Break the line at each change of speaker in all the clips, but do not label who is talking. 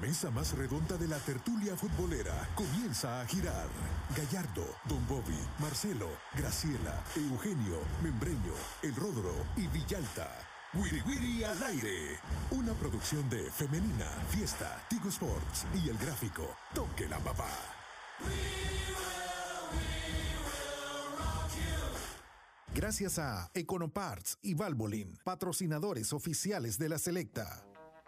mesa más redonda de la tertulia futbolera comienza a girar. Gallardo, Don Bobby, Marcelo, Graciela, Eugenio, Membreño, El Rodro y Villalta. Wiri Wiri al aire. Una producción de Femenina, Fiesta, Tigo Sports y El Gráfico. Toque la papá. Gracias a Econoparts y Valvoline, patrocinadores oficiales de la Selecta.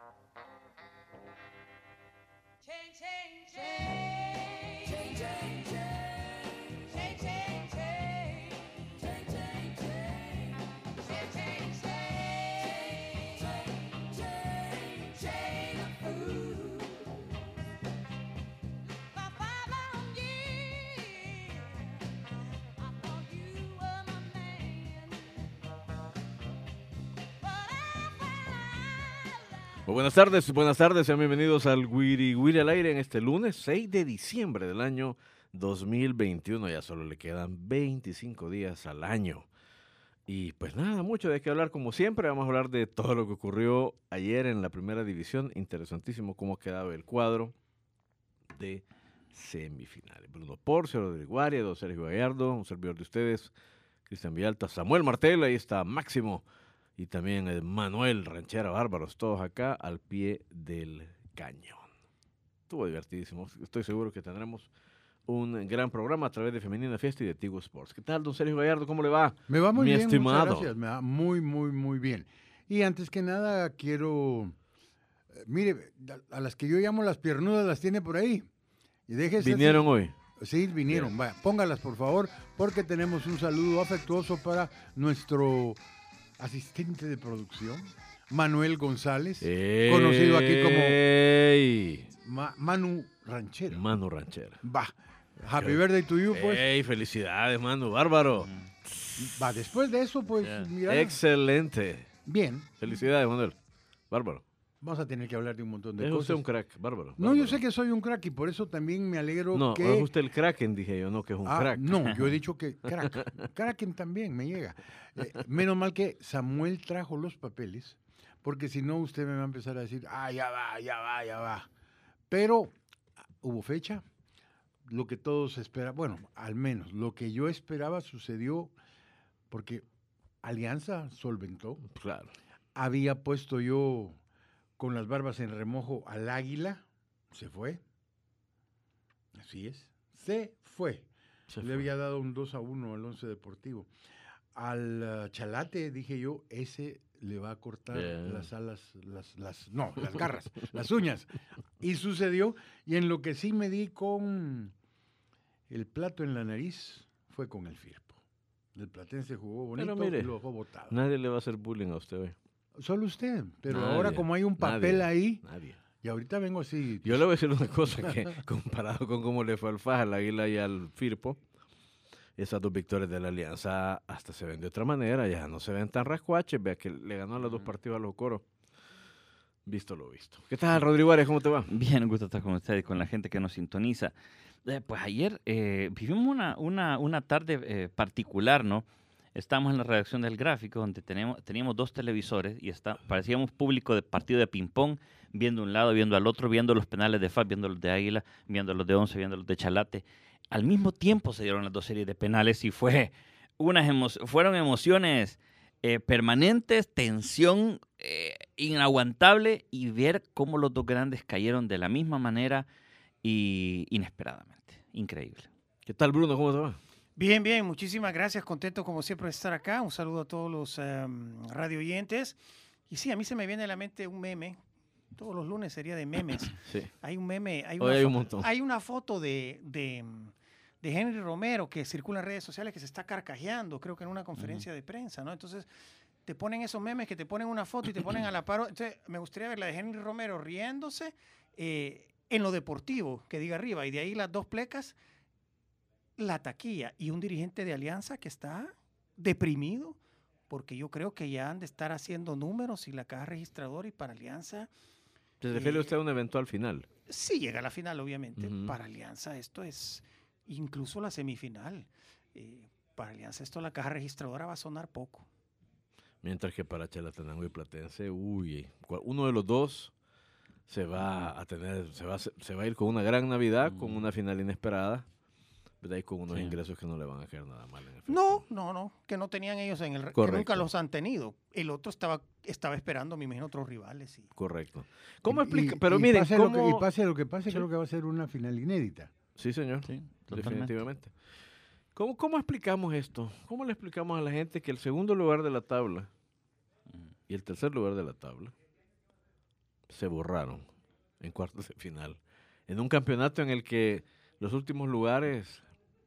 Buenas tardes, sean bienvenidos al Wiri Wiri al aire en este lunes 6 de diciembre del año 2021. Ya solo le quedan 25 días al año. Y pues nada, mucho de qué hablar como siempre. Vamos a hablar de todo lo que ocurrió ayer en la primera división. Interesantísimo cómo quedaba el cuadro de semifinales. Bruno Porcio, Rodrigo Arias, don Sergio Gallardo, un servidor de ustedes, Cristian Villalta, Samuel Martel, ahí está Máximo. Y también Manuel Ranchera, bárbaros, todos acá al pie del cañón. Estuvo divertidísimo. Estoy seguro que tendremos un gran programa a través de Femenina Fiesta y de Tigo Sports. ¿Qué tal, don Sergio Gallardo? ¿Cómo le va?
Me va muy
mi
bien,
estimado.
muchas gracias. Me va muy bien. Y antes que nada quiero, mire, a las que yo llamo las piernudas las tiene por ahí. Y déjese
¿Vinieron hoy?
Sí, vinieron. Bien. Vaya, póngalas por favor, porque tenemos un saludo afectuoso para nuestro asistente de producción, Manuel González, conocido aquí como Manu Ranchera.
Manu Ranchera.
Va. Happy birthday to you, pues.
¡Ey, felicidades, Manu! ¡Bárbaro!
Va, después de eso, pues, mira.
Excelente.
Bien.
Felicidades, Manuel. Bárbaro.
Vamos a tener que hablar de un montón de
es
cosas.
Es usted un crack, bárbaro.
No, yo sé que soy un crack y por eso también me alegro
no,
que...
No, es usted el Kraken, dije yo, no que es un crack.
No, yo he dicho que crack. Kraken también me llega. Menos mal que Samuel trajo los papeles, porque si no usted me va a empezar a decir, ya va. Pero hubo fecha, lo que todos esperaban, bueno, al menos lo que yo esperaba sucedió, porque Alianza solventó.
Claro.
Había puesto yo con las barbas en remojo al Águila, se fue. Así es, se fue. Le había dado un 2-1 al Once Deportivo. Al Chalate, dije yo, ese le va a cortar las alas, las garras, las uñas. Y sucedió, y en lo que sí me di con el plato en la nariz, fue con el Firpo. El platense jugó bonito,
mire,
y lo dejó botado.
Nadie le va a hacer bullying a usted hoy.
Solo usted, pero
nadie,
ahora como hay un papel ahí,
nadie.
Y ahorita vengo así.
Yo le voy a decir una cosa que comparado con cómo le fue al Faja, al Águila y al Firpo, esas dos victorias de la Alianza hasta se ven de otra manera, ya no se ven tan rascuaches. Vea que le ganó los dos partidos a los Coros. Visto lo visto. ¿Qué tal, Rodrigo Arias? ¿Cómo te va?
Bien, un gusto estar con ustedes y con la gente que nos sintoniza. Pues ayer vivimos una tarde particular, ¿no? Estamos en la redacción del Gráfico, donde teníamos dos televisores y parecíamos público de partido de ping-pong, viendo un lado, viendo al otro, viendo los penales de FAS, viendo los de Águila, viendo los de Once, viendo los de Chalate. Al mismo tiempo se dieron las dos series de penales y fueron emociones permanentes, tensión inaguantable y ver cómo los dos grandes cayeron de la misma manera y inesperadamente. Increíble.
¿Qué tal, Bruno? ¿Cómo te va?
Bien, muchísimas gracias, contento como siempre de estar acá, un saludo a todos los radio oyentes, y sí, a mí se me viene a la mente un meme, todos los lunes sería de memes,
sí.
Hay un meme,
hay un montón.
Hay una foto de Henry Romero que circula en redes sociales que se está carcajeando, creo que en una conferencia de prensa, ¿no? Entonces te ponen esos memes que te ponen una foto y te ponen a la par, entonces me gustaría ver la de Henry Romero riéndose en lo deportivo, que diga arriba, y de ahí las dos plecas, la taquilla y un dirigente de Alianza que está deprimido porque yo creo que ya han de estar haciendo números y la caja registradora y para Alianza...
¿Se refiere usted a un eventual final?
Sí, llega a la final, obviamente. Para Alianza esto es incluso la semifinal. Para Alianza esto la caja registradora va a sonar poco.
Mientras que para Chalatenango y Platense, uno de los dos se va a ir con una gran Navidad, con una final inesperada, ¿verdad? Y con unos ingresos que no le van a caer nada mal en efecto.
No, que no tenían ellos que
Correcto.
nunca los han tenido. El otro estaba esperando, me imagino, otros rivales.
Correcto. ¿Cómo explica?
Y
Pero miren,
pase
¿cómo?
pase lo que pase,
Sí.
creo que va a ser una final inédita.
Sí, señor.
Sí, totalmente.
Definitivamente. ¿Cómo explicamos esto? ¿Cómo le explicamos a la gente que el segundo lugar de la tabla y el tercer lugar de la tabla se borraron en cuartos de final? En un campeonato en el que los últimos lugares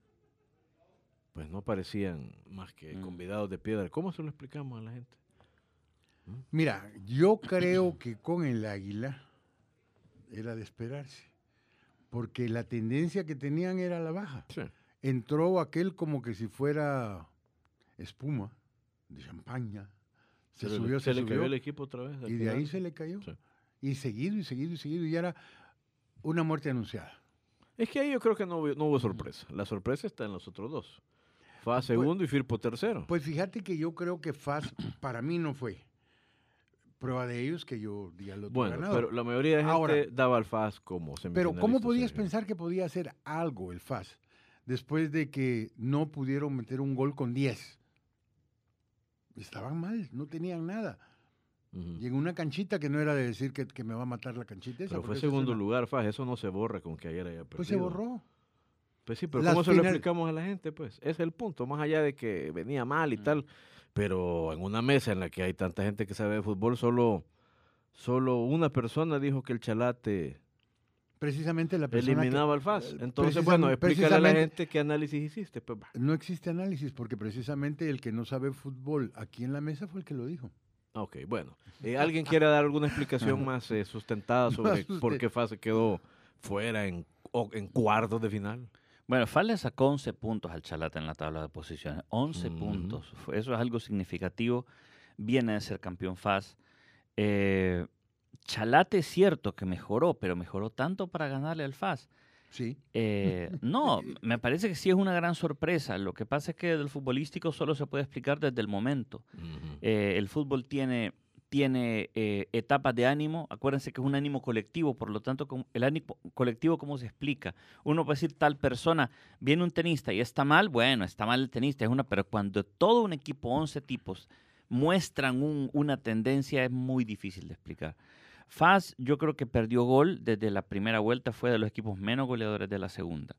pues no parecían más que convidados de piedra. ¿Cómo se lo explicamos a la gente?
Mira, yo creo que con el Águila era de esperarse, porque la tendencia que tenían era a la baja.
Sí.
Entró aquel como que si fuera espuma de champaña. Se
le cayó el equipo otra vez. al
y de
final.
ahí se le cayó.
Sí.
Y seguido, y ya era una muerte anunciada.
Es que ahí yo creo que no hubo sorpresa. La sorpresa está en los otros dos. FAS segundo y Firpo tercero.
Pues fíjate que yo creo que FAS para mí no fue prueba de ellos que yo di al otro
Bueno,
ganador.
pero la mayoría de gente
Ahora,
daba al FAS como
Pero
semifinalista.
¿cómo podías
Sergio.
pensar que podía hacer algo el FAS después de que no pudieron meter un gol con 10? Estaban mal, no tenían nada.
Ujú.
Y en una canchita que no era de decir que me va a matar la canchita esa.
Pero
porque
fue
esa es
segundo
una-
lugar, FAS. Eso no se borra con que ayer haya perdido.
Pues se borró.
Pues sí, pero
Las
¿cómo se lo
final-
explicamos a la gente? Pues ese es el punto, más allá de que venía mal y tal. Pero en una mesa en la que hay tanta gente que sabe de fútbol, solo una persona dijo que el Chalate
Precisamente la persona
eliminaba al FAS. Entonces,
precisam-
bueno, explícale a la
precisamente-
gente qué análisis hiciste. Pues, va.
No existe análisis porque precisamente el que no sabe fútbol aquí en la mesa fue el que lo dijo.
Ok, bueno. ¿Alguien quiere dar alguna explicación más sustentada sobre por qué FAS se quedó fuera en cuartos de final?
Bueno, FAS le sacó 11 puntos al Chalate en la tabla de posiciones. 11
Ujú.
puntos. Eso es algo significativo. Viene de ser campeón FAS. Chalate es cierto que mejoró, pero mejoró tanto para ganarle al FAS.
Sí.
No, me parece que sí es una gran sorpresa. Lo que pasa es que del futbolístico solo se puede explicar desde el momento.
Ujú.
El fútbol tiene etapas de ánimo. Acuérdense que es un ánimo colectivo, por lo tanto, el ánimo colectivo, ¿cómo se explica? Uno puede decir, tal persona, viene un tenista y está mal, bueno, está mal el tenista, pero cuando todo un equipo, 11 tipos, muestran una tendencia, es muy difícil de explicar. FAS, yo creo que perdió gol desde la primera vuelta, fue de los equipos menos goleadores de la segunda.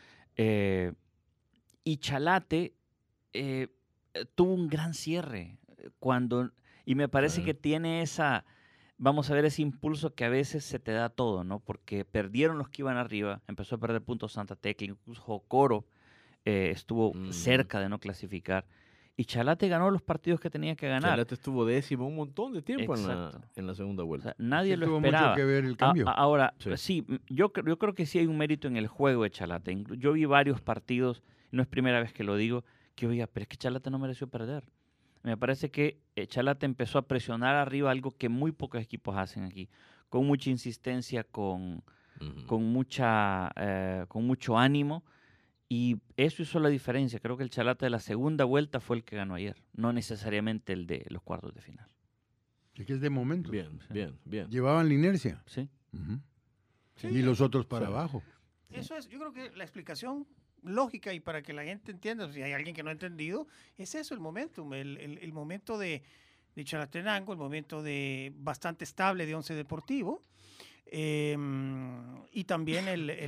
Y Chalate tuvo un gran cierre y me parece
Claro.
que tiene vamos a ver, ese impulso que a veces se te da todo, ¿no? Porque perdieron los que iban arriba, empezó a perder puntos Santa Tecla, incluso Jocoro estuvo cerca de no clasificar. Y Chalate ganó los partidos que tenía que ganar.
Chalate estuvo décimo un montón de tiempo
Exacto.
en la segunda
O
vuelta.
sea, nadie
Sí
lo
tuvo
esperaba.
mucho que ver el cambio.
Ahora,
Sí.
sí, yo creo que sí hay un mérito en el juego de Chalate. Yo vi varios partidos, no es primera vez que lo digo, que oiga, pero es que Chalate no mereció perder. Me parece que Chalate empezó a presionar arriba, algo que muy pocos equipos hacen aquí, con mucha insistencia, con mucho ánimo, y eso hizo la diferencia. Creo que el Chalate de la segunda vuelta fue el que ganó ayer, no necesariamente el de los cuartos de final.
Es que es de momento.
Bien, bien.
Llevaban la inercia.
¿Sí?
Ujú.
Sí,
Y los otros para
sí.
abajo.
Eso es, yo creo que la explicación lógica y para que la gente entienda, si hay alguien que no ha entendido, es eso, el momentum, el momento de Chalatenango, el momento de bastante estable de Once Deportivo, y también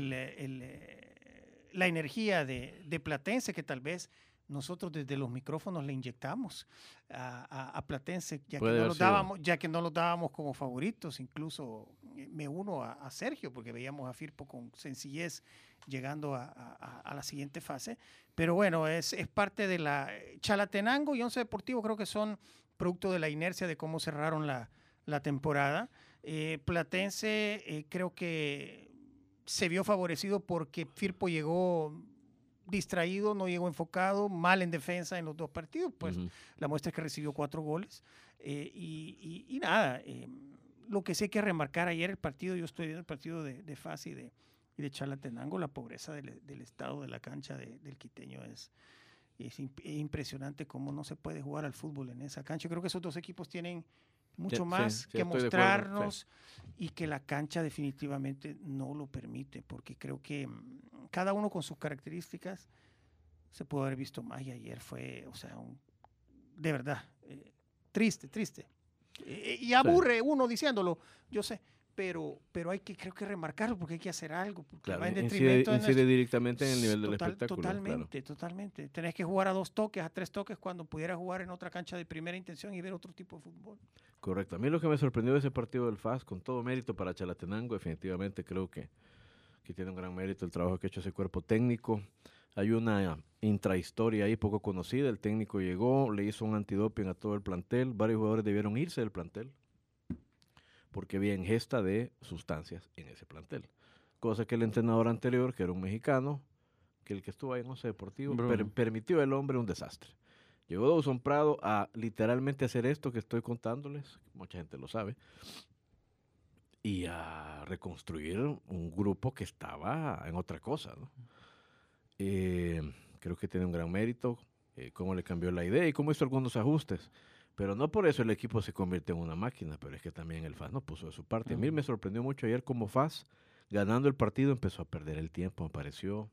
la energía de Platense que tal vez nosotros desde los micrófonos le inyectamos a Platense, ya que,
Puede
no
haber
los
sido.
dábamos, ya que no los dábamos como favoritos. Incluso me uno a Sergio, porque veíamos a Firpo con sencillez llegando a la siguiente fase. Pero bueno, es parte de la... Chalatenango y Once Deportivo creo que son producto de la inercia de cómo cerraron la temporada. Platense creo que se vio favorecido porque Firpo llegó distraído, no llegó enfocado, mal en defensa en los dos partidos, pues
Ujú.
la muestra es que recibió 4 goles. Y nada, lo que sí hay que remarcar ayer el partido, yo estoy viendo el partido de FAS y de Chalatenango, la pobreza del estado de la cancha del quiteño es impresionante cómo no se puede jugar al fútbol en esa cancha. Yo creo que esos dos equipos tienen mucho
Sí,
más
sí,
que
estoy de acuerdo,
mostrarnos y que la cancha definitivamente no lo permite, porque creo que cada uno con sus características se pudo haber visto más y ayer fue, o sea, de verdad, triste, triste. Y aburre uno diciéndolo, yo sé, pero creo que remarcarlo porque hay que hacer algo, porque
Claro,
va en
incide,
detrimento de
incide directamente en el nivel del espectáculo.
Totalmente,
Claro.
totalmente. Tenés que jugar a 2 toques, a 3 toques cuando pudieras jugar en otra cancha de primera intención y ver otro tipo de fútbol.
Correcto. A mí lo que me sorprendió de ese partido del FAS, con todo mérito para Chalatenango, definitivamente creo que tiene un gran mérito el trabajo que ha hecho ese cuerpo técnico. Hay una intrahistoria ahí poco conocida. El técnico llegó, le hizo un antidoping a todo el plantel. Varios jugadores debieron irse del plantel porque había ingesta de sustancias en ese plantel. Cosa que el entrenador anterior, que era un mexicano, que el que estuvo ahí en Once Deportivo, permitió al hombre un desastre. Llegó Dawson Prado a literalmente hacer esto que estoy contándoles, mucha gente lo sabe, y a reconstruir un grupo que estaba en otra cosa, ¿no? Creo que tiene un gran mérito, cómo le cambió la idea y cómo hizo algunos ajustes. Pero no por eso el equipo se convirtió en una máquina, pero es que también el FAS no puso de su parte. A mí me sorprendió mucho ayer cómo FAS, ganando el partido, empezó a perder el tiempo. Me pareció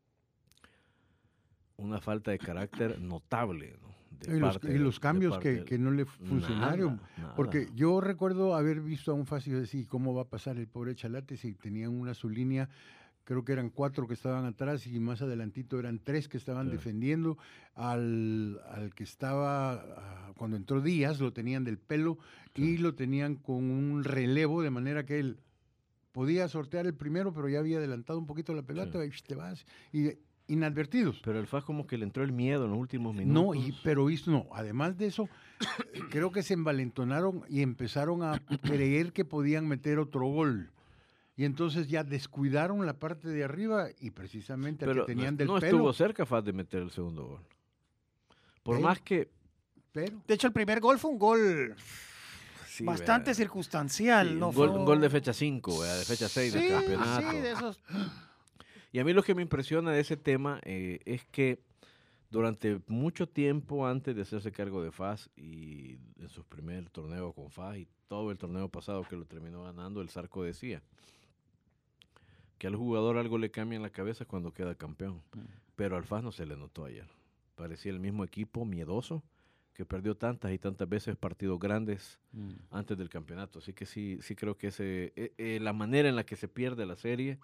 una falta de carácter notable, ¿no?
Y los cambios que no le funcionaron.
Nada.
Porque yo recuerdo haber visto a un FAS y decir, ¿cómo va a pasar el pobre Chalate si tenían una su línea? Creo que eran 4 que estaban atrás y más adelantito eran 3 que estaban defendiendo. Al que estaba, cuando entró Díaz, lo tenían del pelo y lo tenían con un relevo, de manera que él podía sortear el primero, pero ya había adelantado un poquito la pelota y te vas. Y inadvertidos.
Pero el FAS como que le entró el miedo en los últimos minutos.
No, además de eso, creo que se envalentonaron y empezaron a creer que podían meter otro gol. Y entonces ya descuidaron la parte de arriba y precisamente al que tenían del pelo.
No estuvo cerca FAS de meter el segundo gol. Por más que...
Pero.
De hecho, el primer gol fue un gol bastante circunstancial.
Sí,
¿no?
un gol de fecha 5, de fecha 6 del campeonato.
Sí, de esos.
Y a mí lo que me impresiona de ese tema es que durante mucho tiempo antes de hacerse cargo de FAS y en su primer torneo con FAS y todo el torneo pasado que lo terminó ganando, el Zarco decía que al jugador algo le cambia en la cabeza cuando queda campeón. Pero al FAS no se le notó ayer. Parecía el mismo equipo miedoso que perdió tantas y tantas veces partidos grandes antes del campeonato. Así que sí creo que la manera en la que se pierde la serie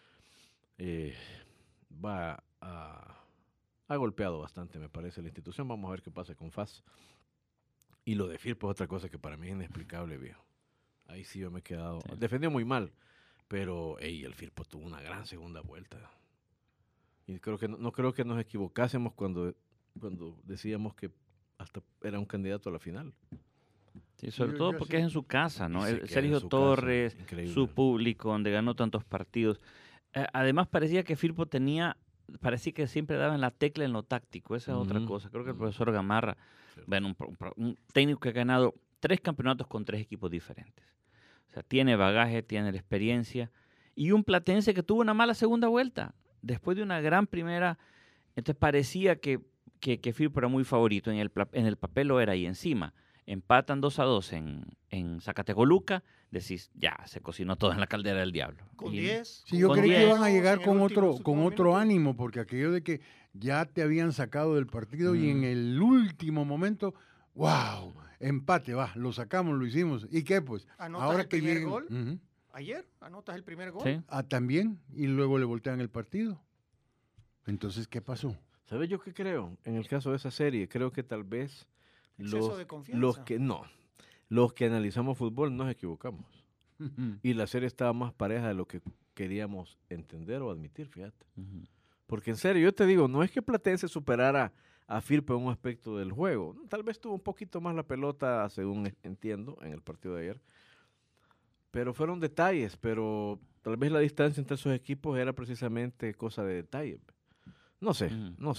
ha golpeado bastante, me parece, la institución. Vamos a ver qué pasa con FAS. Y lo de Firpo es otra cosa que para mí es inexplicable, viejo. Ahí sí yo me he quedado... Sí. Defendió muy mal, pero el Firpo tuvo una gran segunda vuelta. Y no creo que nos equivocásemos cuando decíamos que hasta era un candidato a la final.
Sí, sobre todo porque es en su casa, ¿no? Sergio Torres, su público, donde ganó tantos partidos. Además parecía que Firpo parecía que siempre daba en la tecla en lo táctico, esa es otra cosa. Creo que el profesor Gamarra, bueno, un técnico que ha ganado 3 campeonatos con 3 equipos diferentes. O sea, tiene bagaje, tiene la experiencia. Y un platense que tuvo una mala segunda vuelta, después de una gran primera. Entonces parecía que Firpo era muy favorito, en el papel lo era, y encima empatan 2-2 en Zacatecoluca, decís, ya, se cocinó todo en la caldera del diablo.
Con 10.
Sí, yo creí que iban a llegar con otro ánimo, porque aquello de que ya te habían sacado del partido y en el último momento, ¡wow! Empate, lo sacamos, lo hicimos. ¿Y qué, pues?
Ahora que llega el gol, ayer anotas el primer gol.
¿Sí?
También, y luego le voltean el partido. Entonces, ¿qué pasó?
¿Sabes yo qué creo? En el caso de esa serie, creo que tal vez los que analizamos fútbol nos equivocamos. Y la serie estaba más pareja de lo que queríamos entender o admitir, fíjate. Porque en serio, yo te digo, no es que Platense superara a Firpo en un aspecto del juego. Tal vez tuvo un poquito más la pelota, según entiendo, en el partido de ayer. Pero fueron detalles, pero tal vez la distancia entre esos equipos era precisamente cosa de detalles. No sé.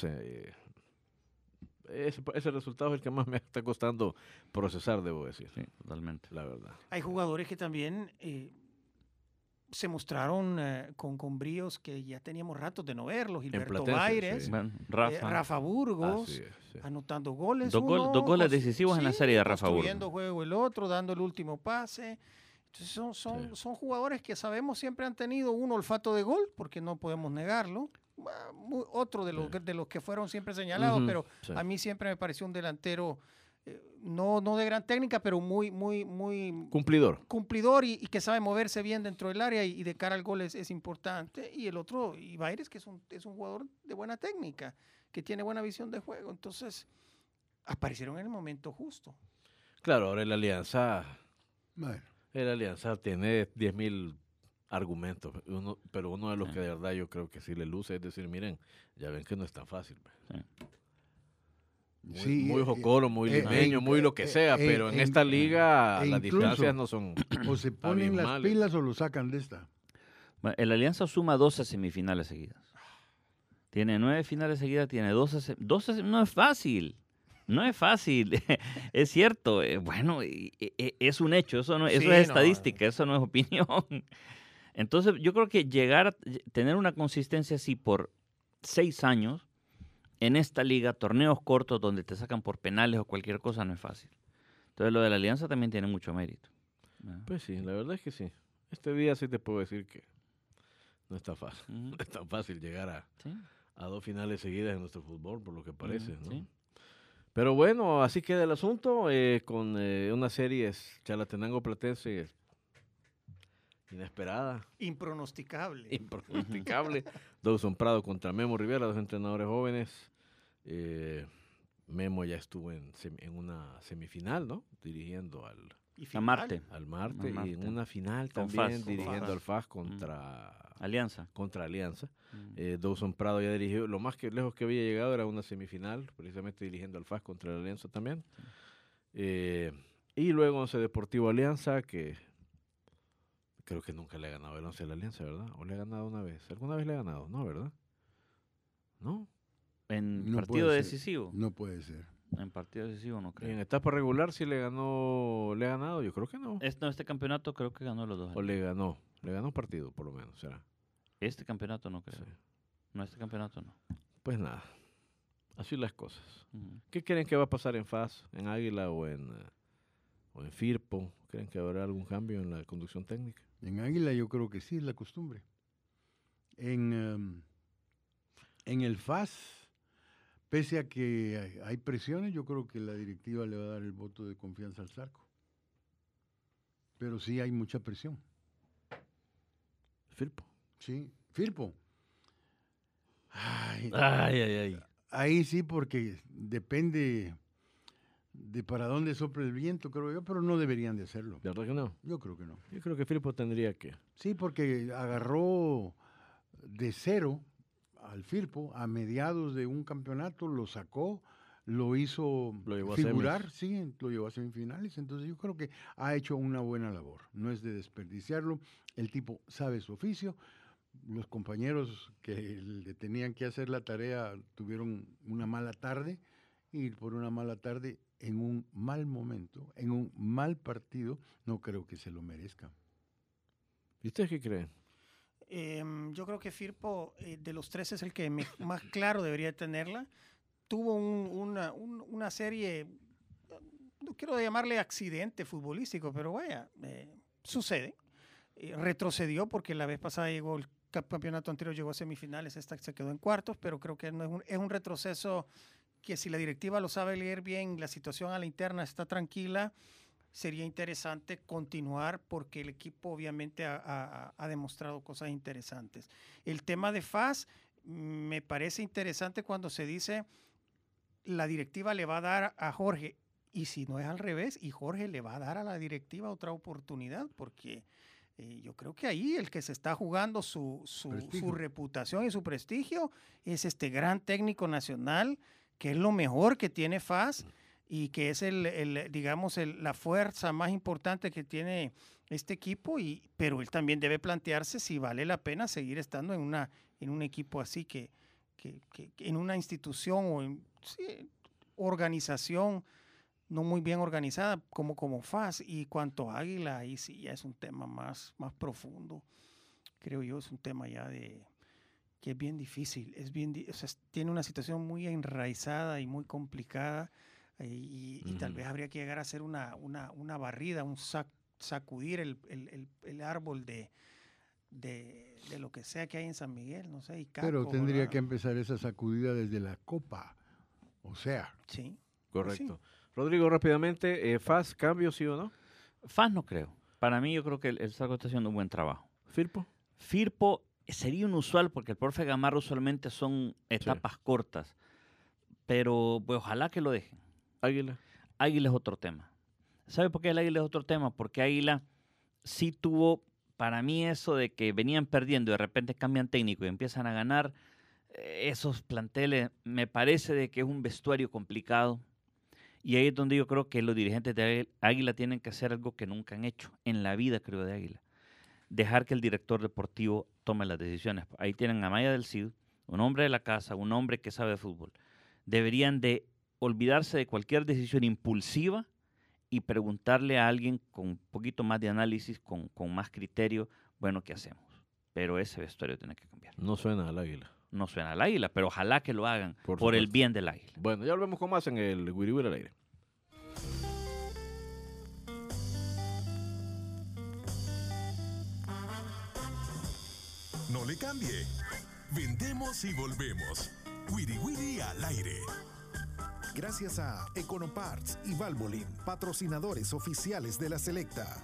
Ese resultado es el que más me está costando procesar, debo decir.
Sí, totalmente.
La verdad.
Hay jugadores que también se mostraron con bríos que ya teníamos ratos de no verlos. Gilberto
Platense,
Baires,
sí.
Bueno,
Rafa Burgos,
Así es, sí.
anotando goles.
Dos goles decisivos en la serie de Rafa Burgos.
Construyendo juego el otro, dando el último pase. Entonces son jugadores que sabemos siempre han tenido un olfato de gol, porque no podemos negarlo. Otro de los que fueron siempre señalados,
Ujú,
pero
sí.
a mí siempre me pareció un delantero no de gran técnica, pero muy
Cumplidor.
cumplidor y que sabe moverse bien dentro del área y de cara al gol es importante. Y el otro, Baires, que es un jugador de buena técnica, que tiene buena visión de juego. Entonces, aparecieron en el momento justo.
Claro, ahora Alianza
Bueno,
tiene 10.000 argumentos, pero uno de los que de verdad yo creo que sí le luce es decir, miren, ya ven que no es tan fácil. Muy jocoro, muy limeño, muy lo que sea, pero en esta liga las distancias no son...
o se ponen las
abismales.
pilas o lo sacan de esta.
Bueno, el Alianza suma 12 semifinales seguidas. Tiene 9 finales seguidas, tiene 12. No es fácil. No es fácil. Es cierto. Bueno, es un hecho. Eso es estadística, eso no es opinión. Entonces, yo creo que llegar a tener una consistencia así por 6 años en esta liga, torneos cortos donde te sacan por penales o cualquier cosa, no es fácil. Entonces, lo de la Alianza también tiene mucho mérito.
Pues sí, la verdad es que sí. Este día sí te puedo decir que no está fácil. No es tan fácil llegar a 2 finales seguidas en nuestro fútbol, por lo que parece, ¿no?
Sí.
Pero bueno, así queda el asunto con una serie Chalatenango-Platense inesperada,
Impronosticable.
impronosticable. Dawson Prado contra Memo Rivera, 2 entrenadores jóvenes. Memo ya estuvo en una semifinal, ¿no? Dirigiendo al
Marte.
Marte, y
Marte.
en una final
Con
también
FAS.
dirigiendo
FAS.
al FAS contra
Alianza.
Alianza. Dawson Prado ya dirigió, lo más lejos que había llegado era una semifinal, precisamente dirigiendo al FAS contra la Alianza también. Y luego Once Deportivo Alianza, que creo que nunca le ha ganado el Once a la Alianza, ¿verdad? ¿O le ha ganado una vez? ¿Alguna vez le ha ganado? No, ¿verdad? ¿No?
En
No
partido
puede ser.
decisivo.
No puede ser.
En partido decisivo no
En
creo.
etapa regular sí le ha ganado, yo creo que no.
Este campeonato creo que ganó los dos.
O le ganó un partido por lo menos, será.
Este campeonato no creo.
Sí.
No, este campeonato no.
Pues nada, así las cosas.
Ujú.
¿Qué creen que va a pasar en FAS, en Águila o en Firpo? ¿Creen que habrá algún cambio en la conducción técnica?
En Águila yo creo que sí, es la costumbre. En el FAS, pese a que hay presiones, yo creo que la directiva le va a dar el voto de confianza al Zarco. Pero sí hay mucha presión.
Firpo.
Sí, Firpo. Ay,
Ay.
ahí sí, porque depende de para dónde sopla el viento, creo yo, pero no deberían de hacerlo.
¿De verdad que no?
Yo creo que no.
Yo creo que Firpo tendría que...
Sí, porque agarró de cero al Firpo a mediados de un campeonato, lo sacó, lo hizo
Lo llevó a
figurar,
semis.
sí, lo llevó a semifinales. Entonces yo creo que ha hecho una buena labor. No es de desperdiciarlo. El tipo sabe su oficio. Los compañeros que le tenían que hacer la tarea tuvieron una mala tarde y por una mala tarde, en un mal momento, en un mal partido, no creo que se lo merezca.
¿Y ustedes qué creen?
Yo creo que Firpo, de los 3, es el que más claro debería tenerla. Tuvo una serie, no quiero llamarle accidente futbolístico, pero vaya, sucede. Retrocedió porque la vez pasada llegó el campeonato anterior, llegó a semifinales, esta se quedó en cuartos, pero creo que no es un retroceso que, si la directiva lo sabe leer bien, la situación a la interna está tranquila, sería interesante continuar porque el equipo obviamente ha demostrado cosas interesantes. El tema de FAS me parece interesante cuando se dice la directiva le va a dar a Jorge, y si no es al revés, y Jorge le va a dar a la directiva otra oportunidad, porque yo creo que ahí el que se está jugando su reputación y su prestigio es este gran técnico nacional, que es lo mejor que tiene FAS y que es la fuerza más importante que tiene este equipo, pero él también debe plantearse si vale la pena seguir estando en un equipo así, que en una institución o organización no muy bien organizada como FAS. Y cuanto a Águila, ahí sí ya es un tema más profundo. creo yo, es un tema ya que es bien difícil. O sea, tiene una situación muy enraizada y muy complicada y tal vez habría que llegar a hacer una barrida, sacudir el árbol de lo que sea que hay en San Miguel, no sé. Y Caco,
pero tendría
¿verdad?
que empezar esa sacudida desde la Copa. O sea.
Sí.
Correcto.
Sí.
Rodrigo, rápidamente, ¿FAS cambio, sí o no?
FAS no creo. Para mí yo creo que el Saco está haciendo un buen trabajo.
¿Firpo?
Firpo sería inusual porque el profe Gamarra usualmente son etapas cortas, pero pues ojalá que lo dejen.
Águila.
Águila es otro tema. ¿Sabe por qué el Águila es otro tema? Porque Águila sí tuvo, para mí, eso de que venían perdiendo y de repente cambian técnico y empiezan a ganar. Esos planteles, me parece de que es un vestuario complicado. Y ahí es donde yo creo que los dirigentes de Águila tienen que hacer algo que nunca han hecho en la vida, creo, de Águila. Dejar que el director deportivo tome las decisiones. Ahí tienen a Maya del Cid, un hombre de la casa, un hombre que sabe de fútbol. Deberían de olvidarse de cualquier decisión impulsiva y preguntarle a alguien con un poquito más de análisis, con más criterio, bueno, ¿qué hacemos? Pero ese vestuario tiene que cambiar.
No suena al Águila.
No suena al Águila, pero ojalá que lo hagan por
supuesto.
el bien del Águila.
Bueno, ya volvemos con más en el Wiri Wiri al aire.
No le cambie. Vendemos y volvemos. Wiri Wiri al aire. Gracias a Econoparts y Valvoline, patrocinadores oficiales de la Selecta.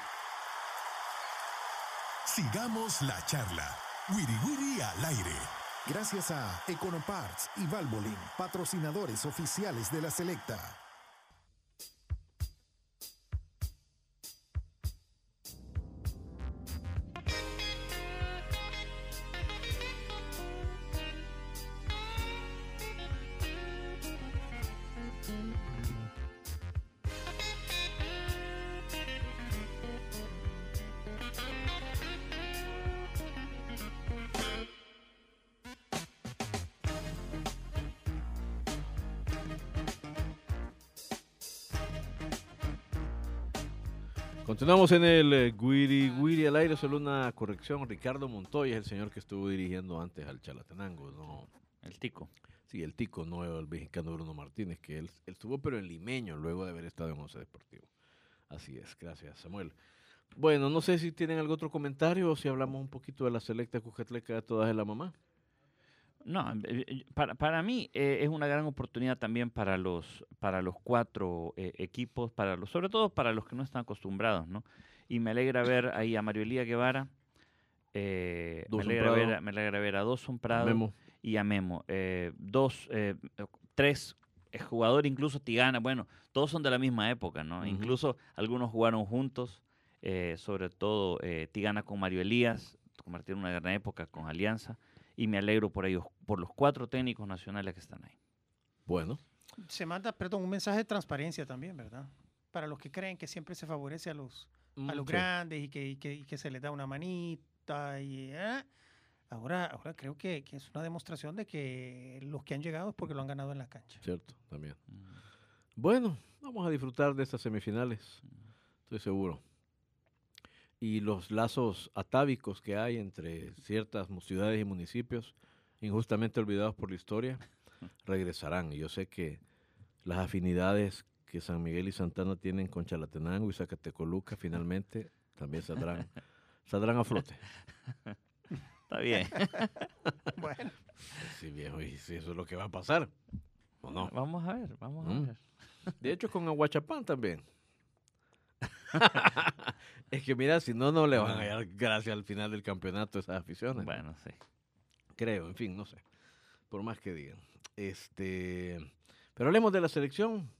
Sigamos la charla. Wiri Wiri al aire. Gracias a Econoparts y Valvoline, patrocinadores oficiales de la Selecta.
Continuamos en el Guiri al aire, solo una corrección. Ricardo Montoya es el señor que estuvo dirigiendo antes al Chalatenango, ¿no?
El Tico.
Sí, el Tico, no el mexicano Bruno Martínez, que él estuvo pero en Limeño luego de haber estado en Once Deportivo. Así es, gracias Samuel. Bueno, no sé si tienen algún otro comentario o si hablamos un poquito de la Selecta Cuscatleca de todas de la mamá.
No, para mí es una gran oportunidad también para los 4 equipos, sobre todo para los que no están acostumbrados, ¿no? Y me alegra ver ahí a Mario Elía Guevara, me alegra ver a Dawson Prado
Memo.
y a Memo. 3 jugadores, incluso Tigana, bueno, todos son de la misma época, ¿no?
Uh-huh.
Incluso algunos jugaron juntos, sobre todo Tigana con Mario Elías, compartieron una gran época con Alianza. Y me alegro por ellos, por los 4 técnicos nacionales que están ahí.
Bueno.
Se manda, un mensaje de transparencia también, ¿verdad? Para los que creen que siempre se favorece a los grandes y que se les da una manita. Ahora creo que es una demostración de que los que han llegado es porque lo han ganado en la cancha.
Cierto, también. Bueno, vamos a disfrutar de estas semifinales, estoy seguro. Y los lazos atávicos que hay entre ciertas ciudades y municipios, injustamente olvidados por la historia, regresarán. Y yo sé que las afinidades que San Miguel y Santana tienen con Chalatenango y Zacatecoluca finalmente también saldrán a flote.
Está bien.
Bueno.
Sí, viejo, y si eso es lo que va a pasar, ¿o no?
Vamos a ver.
De hecho, con Aguachapán también. Es que mira, si no le van a dar gracia al final del campeonato esas aficiones.
Bueno, sí.
Creo, en fin, no sé. Por más que digan. Pero hablemos de la selección.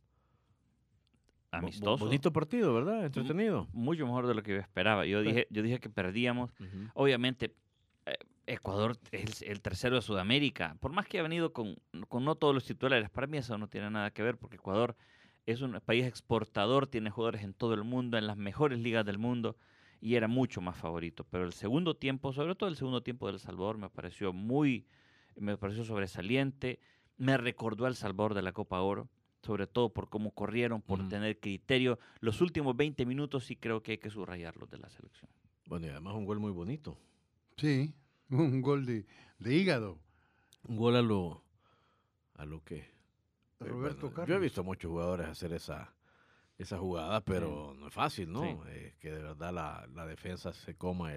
Amistoso.
Bonito partido, ¿verdad? Entretenido.
Mucho mejor de lo que yo esperaba. Yo dije que perdíamos.
Uh-huh.
Obviamente, Ecuador es el tercero de Sudamérica. Por más que ha venido con no todos los titulares, para mí eso no tiene nada que ver porque Ecuador es un país exportador, tiene jugadores en todo el mundo, en las mejores ligas del mundo, y era mucho más favorito. Pero el segundo tiempo, sobre todo el segundo tiempo de El Salvador, me pareció sobresaliente. Me recordó a El Salvador de la Copa Oro, sobre todo por cómo corrieron, por tener criterio. Los últimos 20 minutos sí creo que hay que subrayarlos de la selección.
Bueno, y además un gol muy bonito.
Sí, un gol de hígado.
Un gol a lo que...
Roberto Carlos.
Yo he visto muchos jugadores hacer esa jugada, pero no es fácil, ¿no?
Sí.
Que de verdad la defensa se coma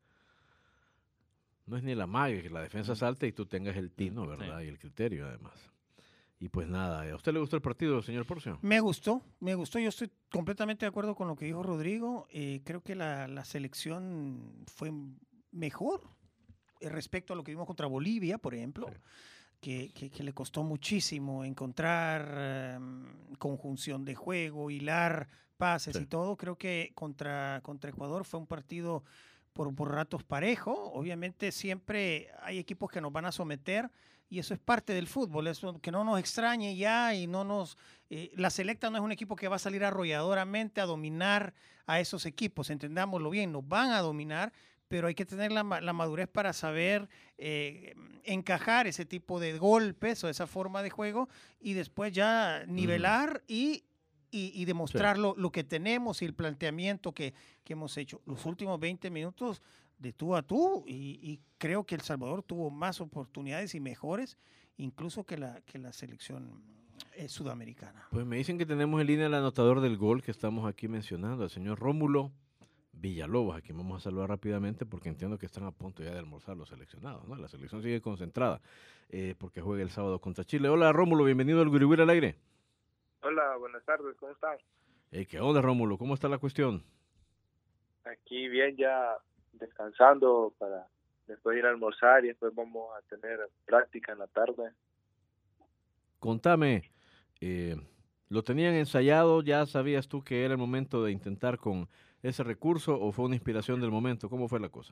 no es ni la magia, que la defensa salte y tú tengas el tino, ¿verdad?
Sí.
Y el criterio, además. Y pues nada, ¿a usted le gustó el partido, señor Porcio?
Me gustó. Yo estoy completamente de acuerdo con lo que dijo Rodrigo. Creo que la selección fue mejor respecto a lo que vimos contra Bolivia, por ejemplo. Sí. Que le costó muchísimo encontrar conjunción de juego, hilar pases y todo. Creo que contra Ecuador fue un partido por ratos parejo. Obviamente siempre hay equipos que nos van a someter y eso es parte del fútbol. Eso que no nos extrañe ya y no nos... la Selecta no es un equipo que va a salir arrolladoramente a dominar a esos equipos. Entendámoslo bien, nos van a dominar, pero hay que tener la madurez para saber encajar ese tipo de golpes o esa forma de juego y después ya nivelar y demostrar lo que tenemos y el planteamiento que hemos hecho. Los últimos 20 minutos de tú a tú y creo que El Salvador tuvo más oportunidades y mejores incluso que la selección sudamericana.
Pues me dicen que tenemos en línea el anotador del gol que estamos aquí mencionando, el señor Rómulo Villalobos, a quien vamos a saludar rápidamente porque entiendo que están a punto ya de almorzar los seleccionados, ¿no? La selección sigue concentrada porque juega el sábado contra Chile. Hola Rómulo, bienvenido al Guiri al aire.
Hola, buenas tardes, ¿cómo están?
¿Qué onda Rómulo? ¿Cómo está la cuestión?
Aquí bien, ya descansando para después ir a almorzar y después vamos a tener práctica en la tarde.
Contame, ¿lo tenían ensayado? ¿Ya sabías tú que era el momento de intentar con ese recurso o fue una inspiración del momento? ¿Cómo fue la cosa?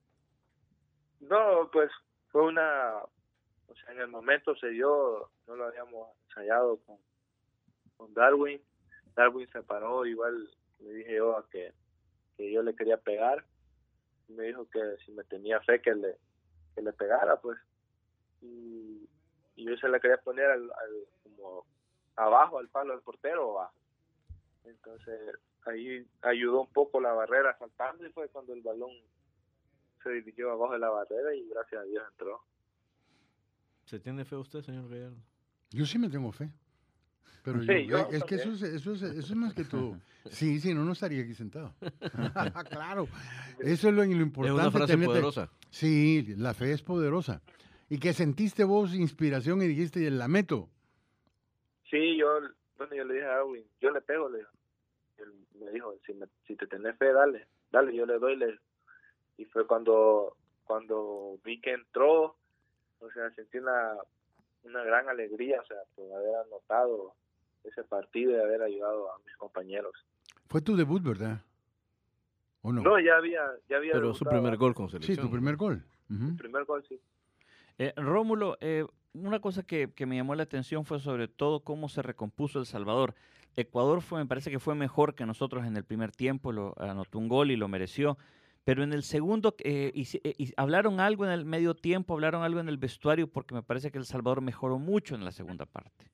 No, pues fue o sea, en el momento se dio, no lo habíamos ensayado con Darwin. Darwin se paró, igual le dije yo que yo le quería pegar. Me dijo que si me tenía fe que le pegara, pues. Y yo se la quería poner como abajo, al palo del portero, abajo. Entonces ahí ayudó un poco la barrera saltando y fue cuando el balón se dirigió abajo de la barrera y gracias a Dios entró.
¿Se tiene fe usted, señor Gallardo?
Yo sí me tengo fe. Pero
Sí,
es que eso es más que todo. Sí, no estaría aquí sentado. Claro, eso es lo importante.
Es una frase poderosa.
Sí, la fe es poderosa. ¿Y qué sentiste vos inspiración y dijiste, la meto?
Sí, yo le dije a Darwin, yo le pego, le digo. Él me dijo, si te tenés fe, dale, yo le doy. Y fue cuando vi que entró, o sea, sentí una gran alegría, o sea, por haber anotado ese partido y haber ayudado a mis compañeros.
Fue tu debut, ¿verdad? ¿O no?
No, ya había
Pero su primer gol con selección.
Sí, tu primer gol.
El primer gol, sí.
Rómulo, una cosa que me llamó la atención fue sobre todo cómo se recompuso El Salvador. Ecuador me parece que fue mejor que nosotros en el primer tiempo, anotó un gol y lo mereció, pero en el segundo hablaron algo en el medio tiempo, hablaron algo en el vestuario, porque me parece que El Salvador mejoró mucho en la segunda parte.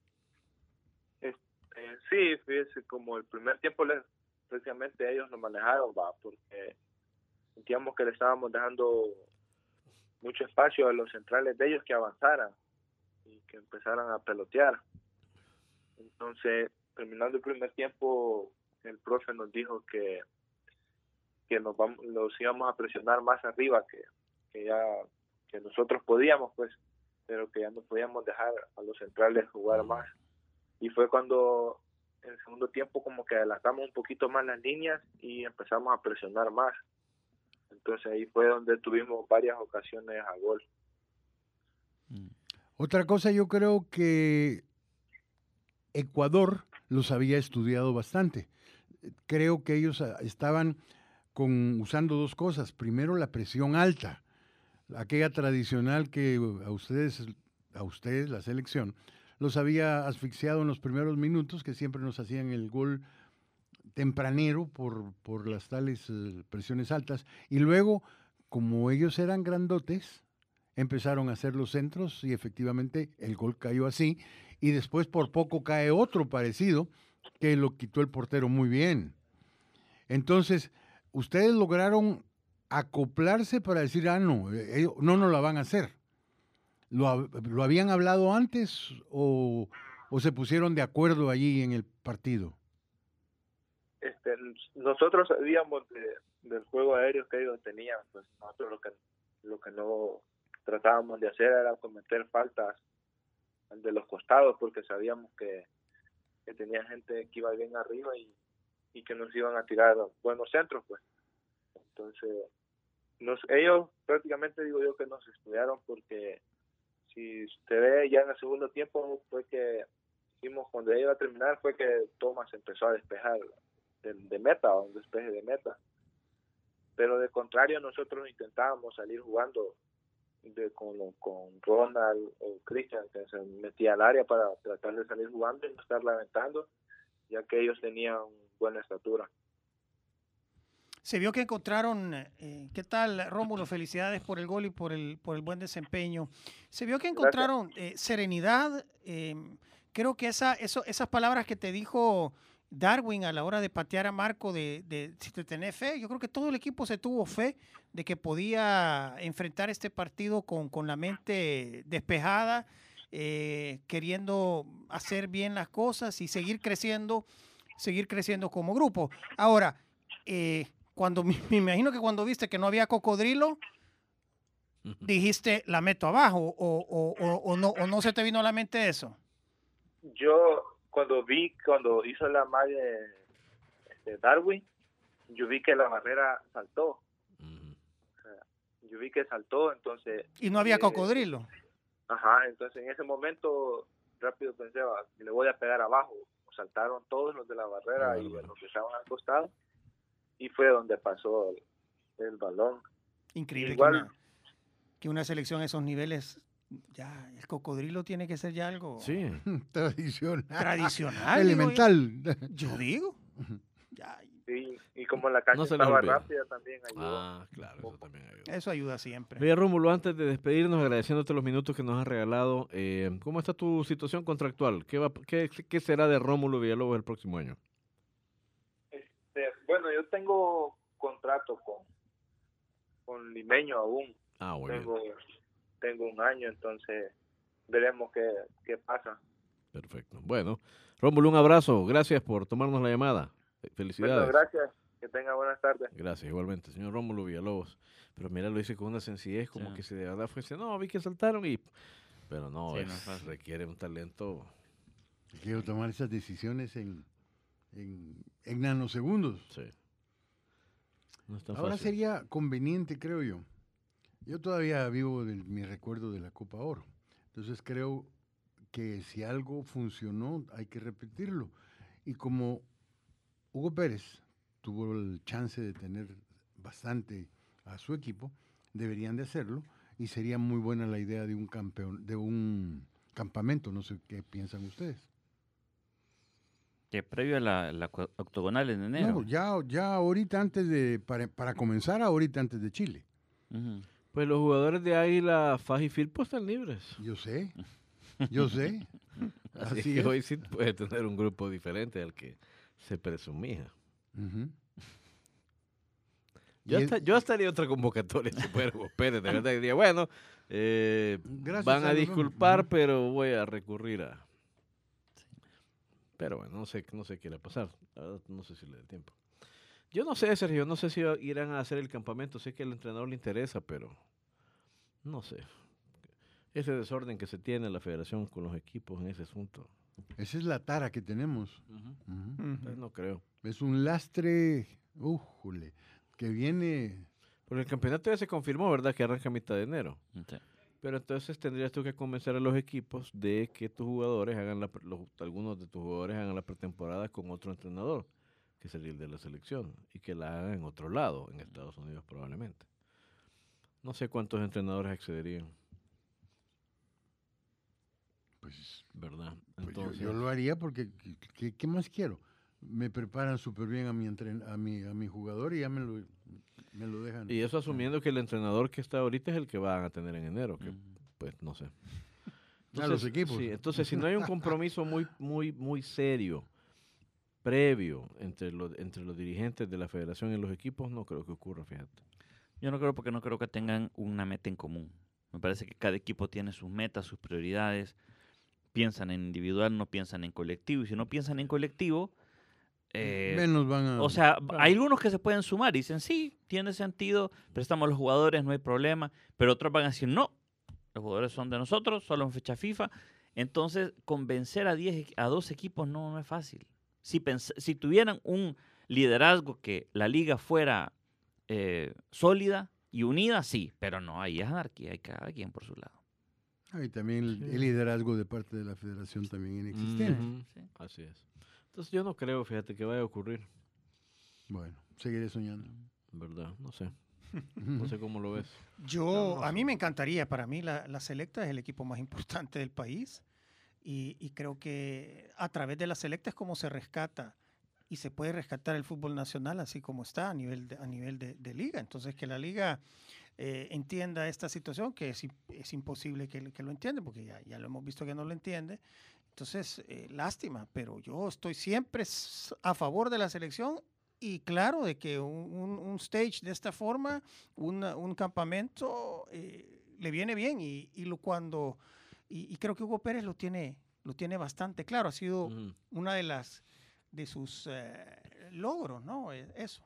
Sí, fíjese, como el primer tiempo precisamente ellos lo manejaron, porque sentíamos que le estábamos dejando mucho espacio a los centrales de ellos que avanzaran y que empezaran a pelotear. Entonces, terminando el primer tiempo, el profe nos dijo que los íbamos a presionar más arriba, que nosotros podíamos, pues, pero que ya no podíamos dejar a los centrales jugar más. Y fue cuando en el segundo tiempo como que adelantamos un poquito más las líneas y empezamos a presionar más. Entonces ahí fue donde tuvimos varias ocasiones a gol.
Otra cosa, yo creo que Ecuador los había estudiado bastante. Creo que ellos estaban usando dos cosas. Primero, la presión alta, aquella tradicional que a ustedes, la selección, los había asfixiado en los primeros minutos, que siempre nos hacían el gol tempranero por las tales presiones altas. Y luego, como ellos eran grandotes, empezaron a hacer los centros y efectivamente el gol cayó así. Y después por poco cae otro parecido que lo quitó el portero muy bien. Entonces, ustedes lograron acoplarse para decir, no, no la van a hacer. ¿Lo habían hablado antes o se pusieron de acuerdo allí en el partido?
Nosotros sabíamos del juego aéreo que ellos tenían, pues nosotros lo que no tratábamos de hacer era cometer faltas de los costados, porque sabíamos que tenía gente que iba bien arriba y que nos iban a tirar buenos centros, pues. Entonces, ellos prácticamente digo yo que nos estudiaron, porque si usted ve ya en el segundo tiempo fue que cuando ella iba a terminar, fue que Thomas empezó a despejar de meta, o un despeje de meta. Pero de contrario, nosotros intentábamos salir jugando con Ronald o Christian, que se metía al área para tratar de salir jugando y no estar lamentando, ya que ellos tenían buena estatura.
Se vio que encontraron, ¿qué tal, Rómulo? Felicidades por el gol y por el buen desempeño. Se vio que encontraron serenidad. Creo que esas palabras que te dijo Darwin a la hora de patear a Marco, de si te tenés fe, yo creo que todo el equipo se tuvo fe de que podía enfrentar este partido con la mente despejada, queriendo hacer bien las cosas y seguir creciendo como grupo. Ahora, me imagino que cuando viste que no había cocodrilo, dijiste, la meto abajo, o no se te vino a la mente eso.
Yo cuando hizo la malla de Darwin, yo vi que la barrera saltó. O sea, yo vi que saltó, entonces...
Y no había cocodrilo.
Ajá, entonces en ese momento rápido pensé, le voy a pegar abajo. Saltaron todos los de la barrera y los que estaban al costado, y fue donde pasó el balón.
Increíble.
Igual,
que una selección a esos niveles, ya el cocodrilo tiene que ser ya algo
Sí.
tradicional.
Elemental.
Yo digo. Ya,
sí, y como la cancha
No se les
estaba
olvide.
rápida también ayudó.
Ah, claro, eso también ayuda.
eso ayuda siempre.
Oye, Rómulo, antes de despedirnos, agradeciéndote los minutos que nos has regalado, ¿cómo está tu situación contractual? ¿Qué será de Rómulo Villalobos el próximo año?
Bueno, yo tengo contrato con Limeño aún.
Ah, muy bien.
Tengo un año, entonces veremos qué pasa.
Perfecto. Bueno, Rómulo, un abrazo. Gracias por tomarnos la llamada. Felicidades.
Bueno, gracias. Que tenga buenas tardes.
Gracias, igualmente, señor Rómulo Villalobos. Pero mira, lo dice con una sencillez, como
Sí.
que si de verdad fuese, no, vi que saltaron y... Pero no,
Sí, no es fácil.
requiere un talento...
Quiero tomar esas decisiones en nanosegundos.
Sí. No es tan
Ahora
fácil.
sería conveniente, creo yo. Yo todavía vivo de mi recuerdo de la Copa Oro. Entonces creo que si algo funcionó, hay que repetirlo. Y como Hugo Pérez tuvo el chance de tener bastante a su equipo, deberían de hacerlo. Y sería muy buena la idea de un campamento. No sé qué piensan ustedes.
Que previo a la octogonal en enero.
No, ya ahorita para comenzar ahorita antes de Chile.
Ujú.
Pues los jugadores de Águila, Faj y Firpo están libres.
Yo sé.
Así
Así
que
es.
hoy sí puede tener un grupo diferente al que se presumía.
Ujú.
Yo hasta haría otra convocatoria si fuera Hugo Pérez, de verdad que diría, bueno,
Gracias
van a
a los
disculpar,
dos.
pero voy a recurrir a... Pero bueno, no sé qué irá a pasar. La verdad, no sé si le dé tiempo. Yo no sé, Sergio, no sé si irán a hacer el campamento. Sé que al entrenador le interesa, pero no sé. Ese desorden que se tiene en la federación con los equipos en ese asunto,
Esa es la tara que tenemos. Ujú.
pues no creo.
Es un lastre, újule, que viene.
Porque el campeonato ya se confirmó, ¿verdad? Que arranca a mitad de enero.
Sí.
Pero entonces tendrías tú que convencer a los equipos de que tus jugadores algunos de tus jugadores hagan la pretemporada con otro entrenador, que sería el de la selección, y que la hagan en otro lado, en Estados Unidos probablemente. No sé cuántos entrenadores accederían,
Pues,
¿verdad?
pues
Entonces,
yo lo haría porque ¿qué más quiero? Me preparan súper bien a mi jugador y ya me lo dejan.
y eso asumiendo que el entrenador que está ahorita es el que van a tener en enero, que
Ujú.
pues no sé.
A los equipos.
Sí, entonces si no hay un compromiso muy serio previo entre los dirigentes de la federación y los equipos, no creo que ocurra, fíjate.
Yo no creo, porque no creo que tengan una meta en común. Me parece que cada equipo tiene sus metas, sus prioridades. Piensan en individual, no piensan en colectivo. Y si no piensan en colectivo,
Menos van a.
o sea,
Claro.
hay algunos que se pueden sumar y dicen, sí, tiene sentido, prestamos a los jugadores, no hay problema. Pero otros van a decir, no, los jugadores son de nosotros, solo en fecha FIFA. Entonces, convencer a 12 equipos no es fácil. Si tuvieran un liderazgo que la liga fuera sólida y unida, sí, pero no, ahí es anarquía, hay cada quien por su lado.
Y también
Sí.
el liderazgo de parte de la federación también inexistente.
Ujú,
Sí.
así es. Entonces yo no creo, fíjate, que vaya a ocurrir,
Bueno, seguiré soñando.
¿verdad? No sé. No sé cómo lo ves.
A mí me encantaría, para mí la Selecta es el equipo más importante del país y creo que a través de la Selecta es como se rescata y se puede rescatar el fútbol nacional así como está a nivel de liga. Entonces que la liga entienda esta situación, que es imposible que lo entienda, porque ya lo hemos visto que no lo entiende. Entonces, lástima, pero yo estoy siempre a favor de la selección. Y claro, de que un stage de esta forma, un campamento, le viene bien. Y creo que Hugo Pérez lo tiene bastante claro. Ha sido
Ujú.
una de sus logros, ¿no? Eso.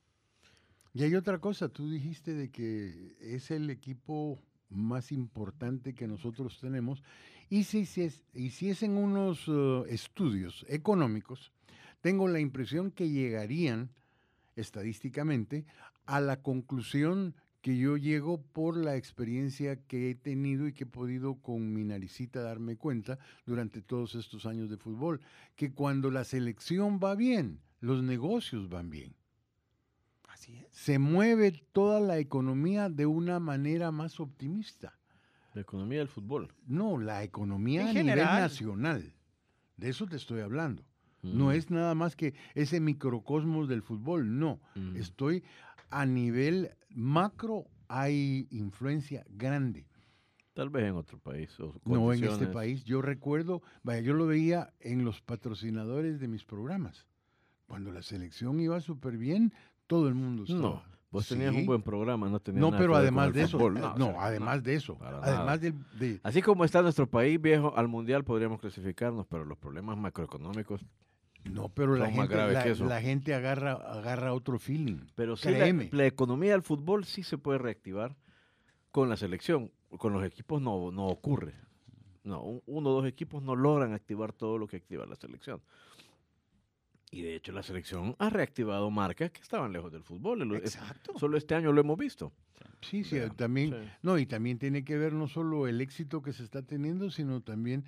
Y hay otra cosa, tú dijiste de que es el equipo más importante que nosotros tenemos. Y si es en unos estudios económicos, tengo la impresión que llegarían estadísticamente a la conclusión que yo llego por la experiencia que he tenido y que he podido con mi naricita darme cuenta durante todos estos años de fútbol, que cuando la selección va bien, los negocios van bien.
Así es.
Se mueve toda la economía de una manera más optimista.
La economía del fútbol.
No, la economía
En
a nivel
general.
nacional. De eso te estoy hablando. No
Mm.
es nada más que ese microcosmos del fútbol, no.
Mm.
Estoy a nivel macro, hay influencia grande.
Tal vez en otro país. O
No en este
condiciones.
país. Yo recuerdo, vaya, yo lo veía en los patrocinadores de mis programas. Cuando la selección iba súper bien, todo el mundo estaba.
No, vos tenías un
Sí.
buen programa, no tenías
No,
nada
pero
que ver con
además
el
de eso,
fútbol.
no,
o sea,
además de eso,
para
además
nada.
de
Así como está nuestro país, viejo, al mundial podríamos clasificarnos, pero los problemas macroeconómicos.
no, pero
Son más graves que eso.
la gente agarra otro feeling.
Pero sí,
Créeme.
la economía del fútbol sí se puede reactivar con la selección. Con los equipos no ocurre. No, uno o dos equipos no logran activar todo lo que activa la selección. Y de hecho la selección ha reactivado marcas que estaban lejos del fútbol.
Exacto.
Solo este año lo hemos visto.
Sí,
Vean,
también,
sí.
no, y también tiene que ver no solo el éxito que se está teniendo, sino también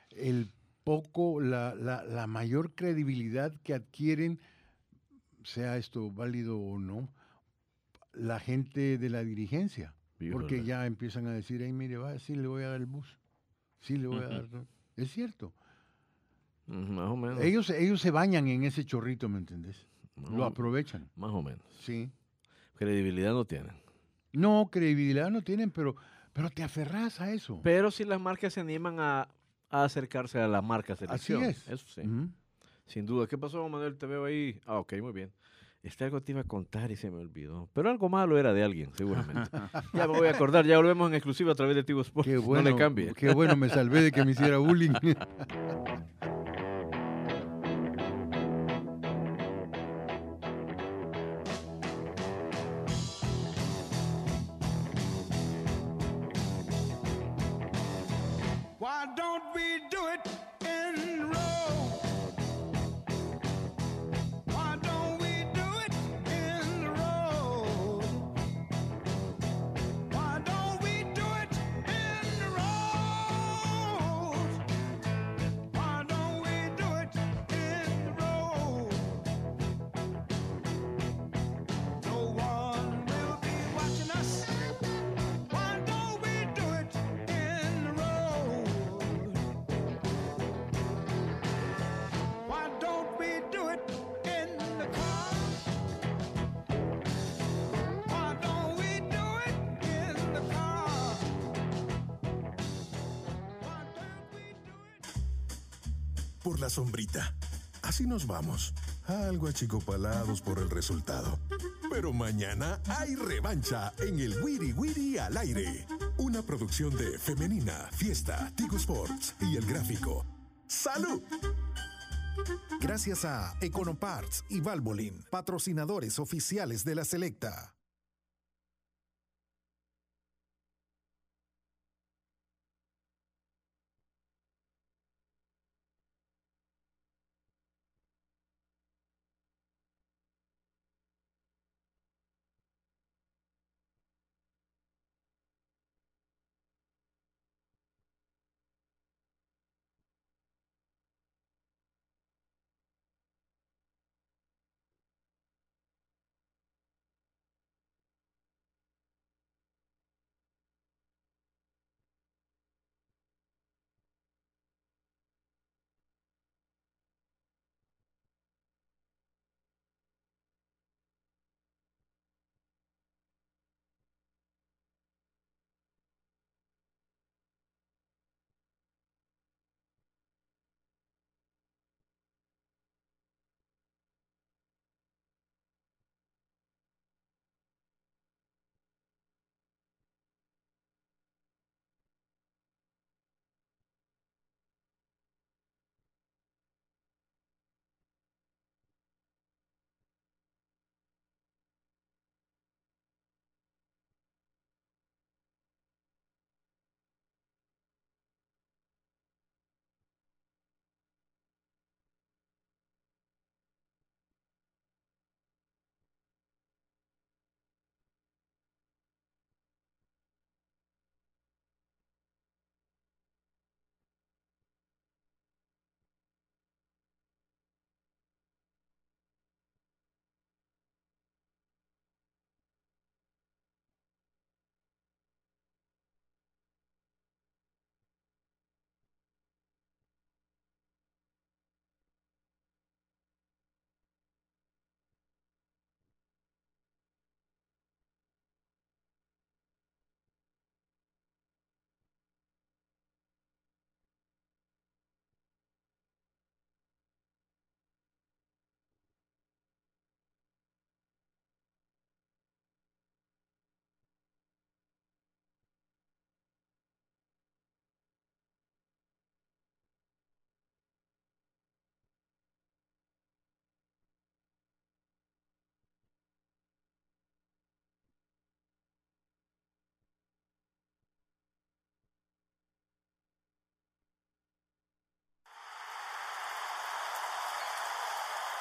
la mayor credibilidad que adquieren, sea esto válido o no, la gente de la dirigencia. Porque
Híjole.
ya empiezan a decir, ay, mire, sí le voy a dar el bus, sí le voy a dar. Es cierto.
Más o menos.
Ellos se bañan en ese chorrito, ¿me entendés? Lo aprovechan.
Más o menos.
Sí.
Credibilidad no tienen.
No, credibilidad no tienen, pero te aferrás a eso.
Pero si las marcas se animan a acercarse a la marca
Así
selección.
es.
Eso sí.
Ujú.
Sin duda. ¿Qué pasó, Manuel? Te veo ahí. Ah, ok, muy bien. Algo te iba a contar y se me olvidó. Pero algo malo era de alguien, seguramente. Ya me voy a acordar. Ya volvemos en exclusiva a través de Tigo Sports.
Qué bueno,
no le cambie.
qué bueno, me salvé de que me hiciera bullying.
Why don't we do it in the road? Why don't we do it in the road? Why don't we do it in the road? Why don't we do it in the road? No one will be watching us. Why don't we do it in the road? Why don't we do it in the car? Why don't we do it in the car? Why don't we do it?
Por la sombrita. Así nos vamos. Algo achicopalados por el resultado. Pero mañana hay revancha en el Wiri Wiri al aire. Una producción de Femenina, Fiesta, Tigo Sports y El Gráfico. ¡Salud!
Gracias a Econoparts y Valvoline, patrocinadores oficiales de la Selecta.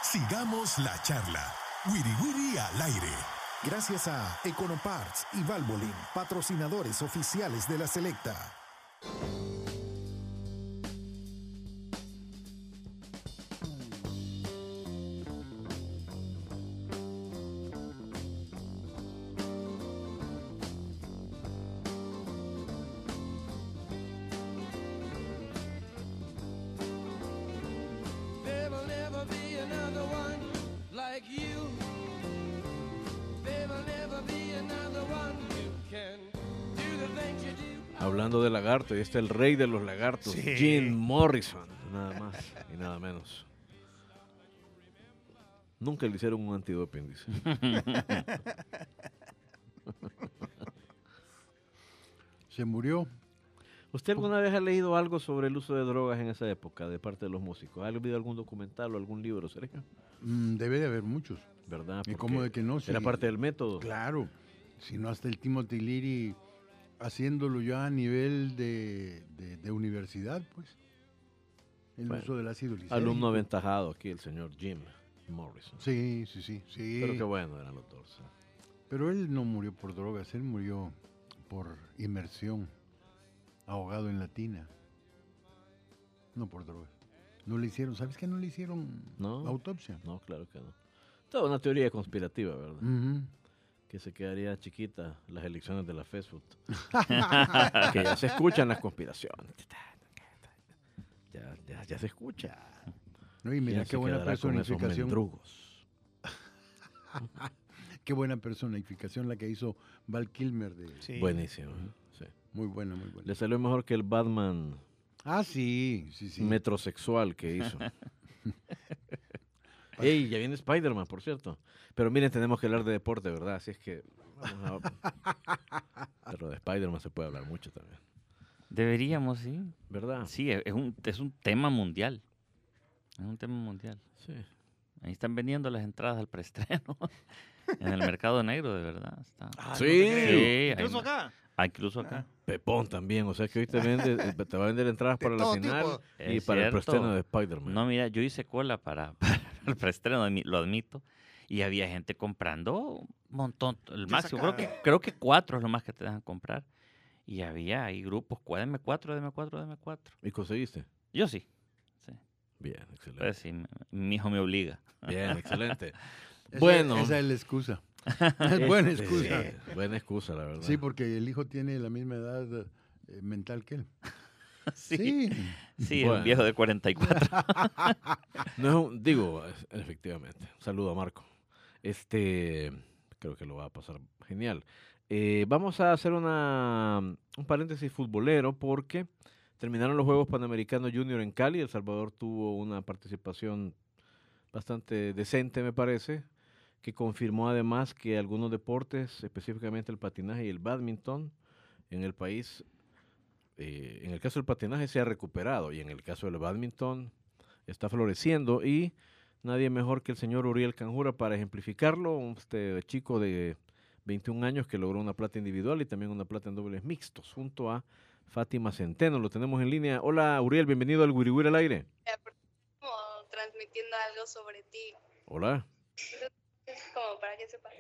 Sigamos la charla. Wiri Wiri al aire.
Gracias a Econoparts y Valvoline, patrocinadores oficiales de la Selecta.
There will never be another one like you. There will never be another one who can do the things you do.
Hablando de lagarto, y este es el rey de los lagartos,
Sí.
Jim Morrison, nada más y nada menos. Nunca le hicieron un antidoping, dice.
Se murió.
¿Usted alguna vez ha leído algo sobre el uso de drogas en esa época de parte de los músicos? ¿Ha leído algún documental o algún libro, Sergio?
Debe de haber muchos.
¿Verdad?
¿Y
Porque
cómo de que no?
era
Sí.
parte del método.
Claro. Si no, hasta el Timothy Leary haciéndolo ya a nivel de universidad, pues. El
Bueno,
uso del ácido lisérgico.
Alumno aventajado aquí, el señor Jim Morrison.
Sí.
Pero qué bueno eran los dos.
Pero él no murió por drogas, él murió por inmersión, ahogado en la tina. No por drogas. No le hicieron, ¿sabes qué? No le hicieron
No.
autopsia.
No, claro que no. Toda una teoría conspirativa, ¿verdad?
Ujú.
Que se quedaría chiquita las elecciones de la Facebook. Que ya se escuchan las conspiraciones. Ya se escucha.
No, y mira
¿Quién
qué
se
buena
quedará con esos
personificación.
mendrugos?
Qué buena personificación la que hizo Val Kilmer de.
Sí.
Buenísimo. Sí.
Muy buena, muy buena.
Le salió mejor que el Batman
Ah, sí.
metrosexual que hizo. Ey, ya viene Spider-Man, por cierto. Pero miren, tenemos que hablar de deporte, ¿verdad? Así es que vamos a... Pero de Spider-Man se puede hablar mucho también,
Deberíamos, sí.
¿verdad?
Sí, es un tema mundial. Es un tema mundial.
Sí.
Ahí están vendiendo las entradas al preestreno. En el mercado negro, de verdad. Está.
Ah,
Sí.
no te creo.
Sí,
Incluso
ahí-
acá.
Incluso acá.
Pepón también, o sea que hoy te va a vender entradas
De
para la
todo
final
tipo.
y
Es
para el
cierto.
preestreno de Spider-Man.
No, mira, yo hice cola para el preestreno, lo admito. Y había gente comprando un montón. El
Qué
máximo,
sacada.
creo que 4 es lo más que te dejan comprar. Y había ahí grupos, deme 4.
¿Y conseguiste?
Yo sí.
Bien, excelente.
Pues sí, mi hijo me obliga.
Bien, excelente.
Esa-
Bueno.
Esa es la excusa. Es buena
Este,
excusa.
sí, buena excusa, la verdad.
Sí, porque el hijo tiene la misma edad mental que él.
Sí, sí,
Bueno.
un viejo de 44.
No es digo, efectivamente. Un saludo a Marco. Creo que lo va a pasar genial. Vamos a hacer un paréntesis futbolero porque terminaron los Juegos Panamericanos Junior en Cali. El Salvador tuvo una participación bastante decente, me parece, que confirmó además que algunos deportes, específicamente el patinaje y el bádminton, en el país, en el caso del patinaje se ha recuperado y en el caso del bádminton está floreciendo y nadie mejor que el señor Uriel Canjura para ejemplificarlo, este chico de 21 años que logró una plata individual y también una plata en dobles mixtos junto a Fátima Centeno. Lo tenemos en línea. Hola Uriel, bienvenido al Wiri Wiri al aire.
Como transmitiendo algo sobre ti,
Hola.
como para que sepas.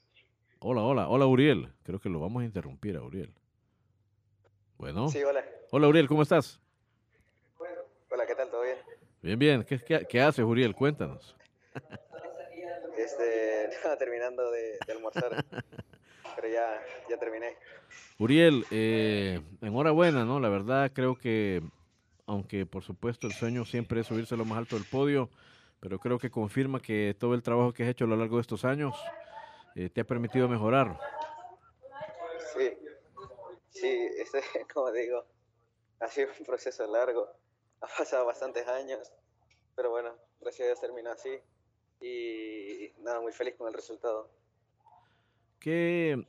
Hola Uriel. Creo que lo vamos a interrumpir a Uriel. Bueno.
Sí, hola.
Hola Uriel, ¿cómo estás?
Hola, ¿qué tal? ¿Todo bien?
Bien, bien. ¿Qué haces Uriel? Cuéntanos.
Estaba terminando de almorzar, pero ya terminé.
Uriel, enhorabuena, ¿no? La verdad creo que, aunque por supuesto el sueño siempre es subirse a lo más alto del podio, pero creo que confirma que todo el trabajo que has hecho a lo largo de estos años te ha permitido mejorar.
Sí, como digo, ha sido un proceso largo, ha pasado bastantes años, pero bueno, gracias a Dios terminó así y nada, muy feliz con el resultado.
¿Qué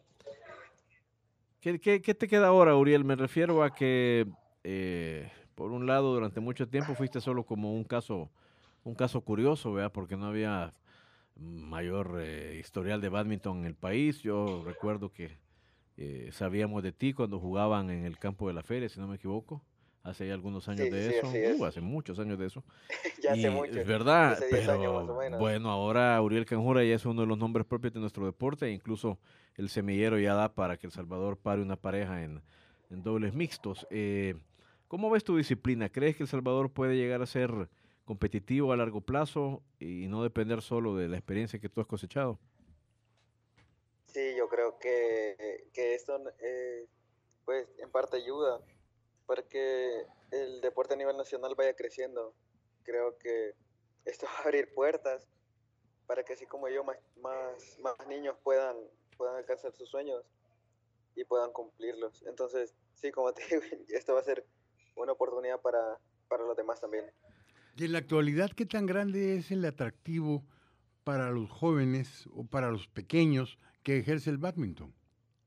te queda ahora, Uriel? Me refiero a que, por un lado, durante mucho tiempo fuiste solo como un caso curioso, ¿verdad? Porque no había mayor historial de bádminton en el país. Yo recuerdo que sabíamos de ti cuando jugaban en el campo de la feria, si no me equivoco, hace ya algunos años
Sí,
de
sí,
eso,
así es.
hace muchos años de eso.
Ya hace
Y
mucho.
es verdad,
Hace 10 años más o
pero
menos.
bueno, ahora Uriel Canjura ya es uno de los nombres propios de nuestro deporte, e incluso el semillero ya da para que El Salvador pare una pareja en dobles mixtos. ¿Cómo ves tu disciplina? ¿Crees que El Salvador puede llegar a ser competitivo a largo plazo y no depender solo de la experiencia que tú has cosechado?
Sí, yo creo que esto pues en parte ayuda para que el deporte a nivel nacional vaya creciendo. Creo que esto va a abrir puertas para que así como yo, más niños puedan alcanzar sus sueños y puedan cumplirlos. Entonces, sí, como te digo, esto va a ser una oportunidad para los demás también.
Y en la actualidad, ¿qué tan grande es el atractivo para los jóvenes o para los pequeños que ejerce el bádminton?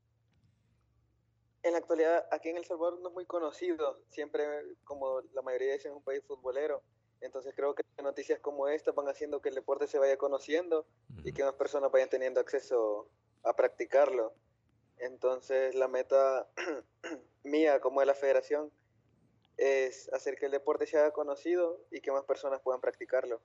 En la actualidad, aquí en El Salvador no es muy conocido. Siempre, como la mayoría dicen, es un país futbolero. Entonces creo que noticias como esta van haciendo que el deporte se vaya conociendo y que más personas vayan teniendo acceso a practicarlo. Entonces la meta mía como de la federación es hacer que el deporte se haga conocido y que más personas puedan practicarlo.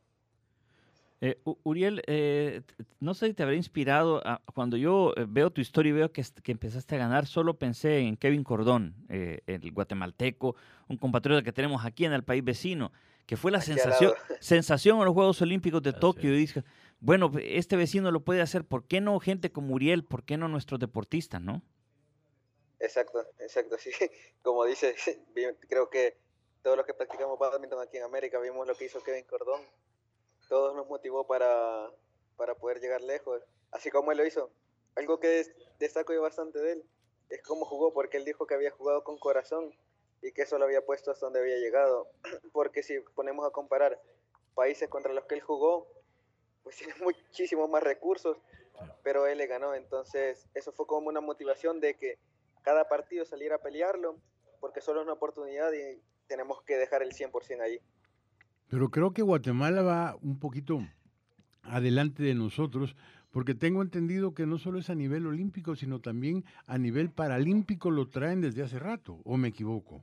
Uriel, no sé si te habrá inspirado, cuando yo veo tu historia y veo que empezaste a ganar, solo pensé en Kevin Cordón, el guatemalteco, un compatriota que tenemos aquí en el país vecino, que fue la
Aquí al lado.
sensación en los Juegos Olímpicos de
Así
Tokio.
es.
Y dije, bueno, este vecino lo puede hacer, ¿por qué no gente como Uriel? ¿Por qué no nuestros deportistas, no?
Exacto, sí. Como dice, creo que todos los que practicamos badminton aquí en América vimos lo que hizo Kevin Cordón. Todos nos motivó para poder llegar lejos, así como él lo hizo. Algo que destaco yo bastante de él es cómo jugó, porque él dijo que había jugado con corazón y que eso lo había puesto hasta donde había llegado. Porque si ponemos a comparar países contra los que él jugó, pues tiene muchísimos más recursos, pero él le ganó. Entonces eso fue como una motivación de que cada partido saliera a pelearlo, porque solo es una oportunidad y tenemos que dejar el 100% ahí.
Pero creo que Guatemala va un poquito adelante de nosotros, porque tengo entendido que no solo es a nivel olímpico, sino también a nivel paralímpico lo traen desde hace rato, ¿o me equivoco?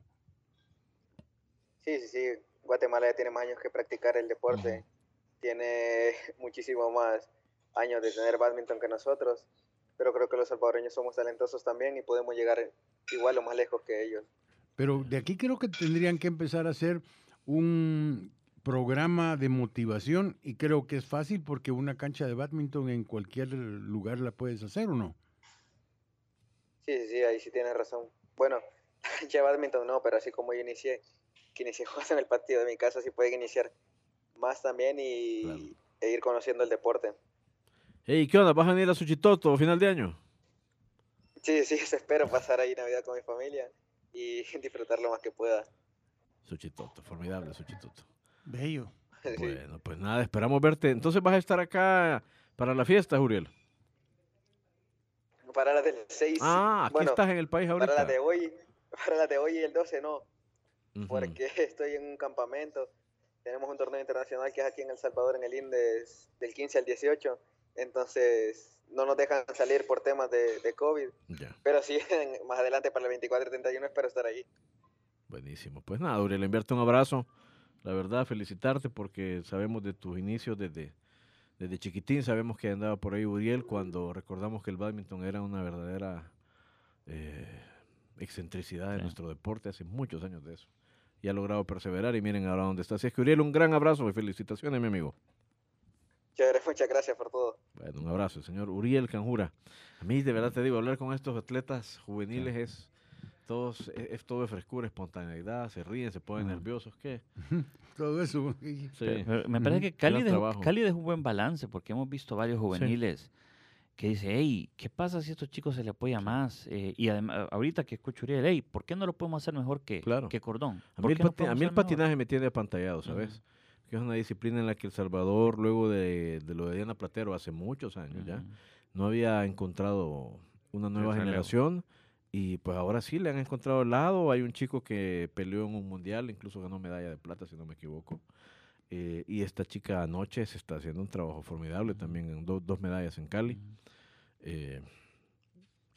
Sí. Guatemala ya tiene más años que practicar el deporte. Tiene muchísimo más años de tener bádminton que nosotros. Pero creo que los salvadoreños somos talentosos también y podemos llegar igual o más lejos que ellos.
Pero de aquí creo que tendrían que empezar a hacer un programa de motivación y creo que es fácil porque una cancha de bádminton en cualquier lugar la puedes hacer, ¿o no?
Sí, ahí sí tienes razón. Bueno, ya bádminton no, pero así como yo inicié jugando en el patio de mi casa, sí pueden iniciar más también e ir conociendo el deporte.
Hey, ¿qué onda? ¿Vas a venir a Suchitoto final de año?
Sí, espero pasar ahí Navidad con mi familia y disfrutar lo más que pueda.
Suchitoto, formidable Suchitoto.
Bello.
Bueno, pues nada, esperamos verte. Entonces vas a estar acá para la fiesta, Uriel.
Para las del 6.
Ah, aquí estás en el país ahorita.
Para las de hoy y el 12 no, porque estoy en un campamento. Tenemos un torneo internacional que es aquí en El Salvador, en el INDES, del 15 al 18. Entonces no nos dejan salir por temas de COVID.
Ya.
Pero sí, más adelante para el 24 y 31 espero estar allí.
Buenísimo. Pues nada, Uriel, enviarte un abrazo. La verdad, felicitarte porque sabemos de tus inicios desde chiquitín. Sabemos que andaba por ahí Uriel cuando recordamos que el bádminton era una verdadera excentricidad de nuestro deporte. Hace muchos años de eso. Y ha logrado perseverar y miren ahora dónde está. Así es que Uriel, un gran abrazo y felicitaciones, mi amigo.
Chévere, muchas gracias por todo.
Bueno, un abrazo, señor Uriel Canjura. A mí, de verdad te digo, hablar con estos atletas juveniles es todo de frescura, espontaneidad, se ríen, se ponen nerviosos, ¿qué?
Todo eso.
Sí.
Me parece que Cali
trabajo.
es un buen balance porque hemos visto varios juveniles que dicen, hey, ¿qué pasa si a estos chicos se les apoya más? Y además, ahorita que escucho Uriel, hey, ¿por qué no lo podemos hacer mejor que Cordón?
A mí el patinaje me tiene apantallado, ¿sabes? Que es una disciplina en la que El Salvador, luego de lo de Diana Platero hace muchos años ya, no había encontrado una nueva generación. Y pues ahora sí le han encontrado el lado. Hay un chico que peleó en un mundial, incluso ganó medalla de plata, si no me equivoco. Y esta chica anoche se está haciendo un trabajo formidable también, en dos medallas en Cali.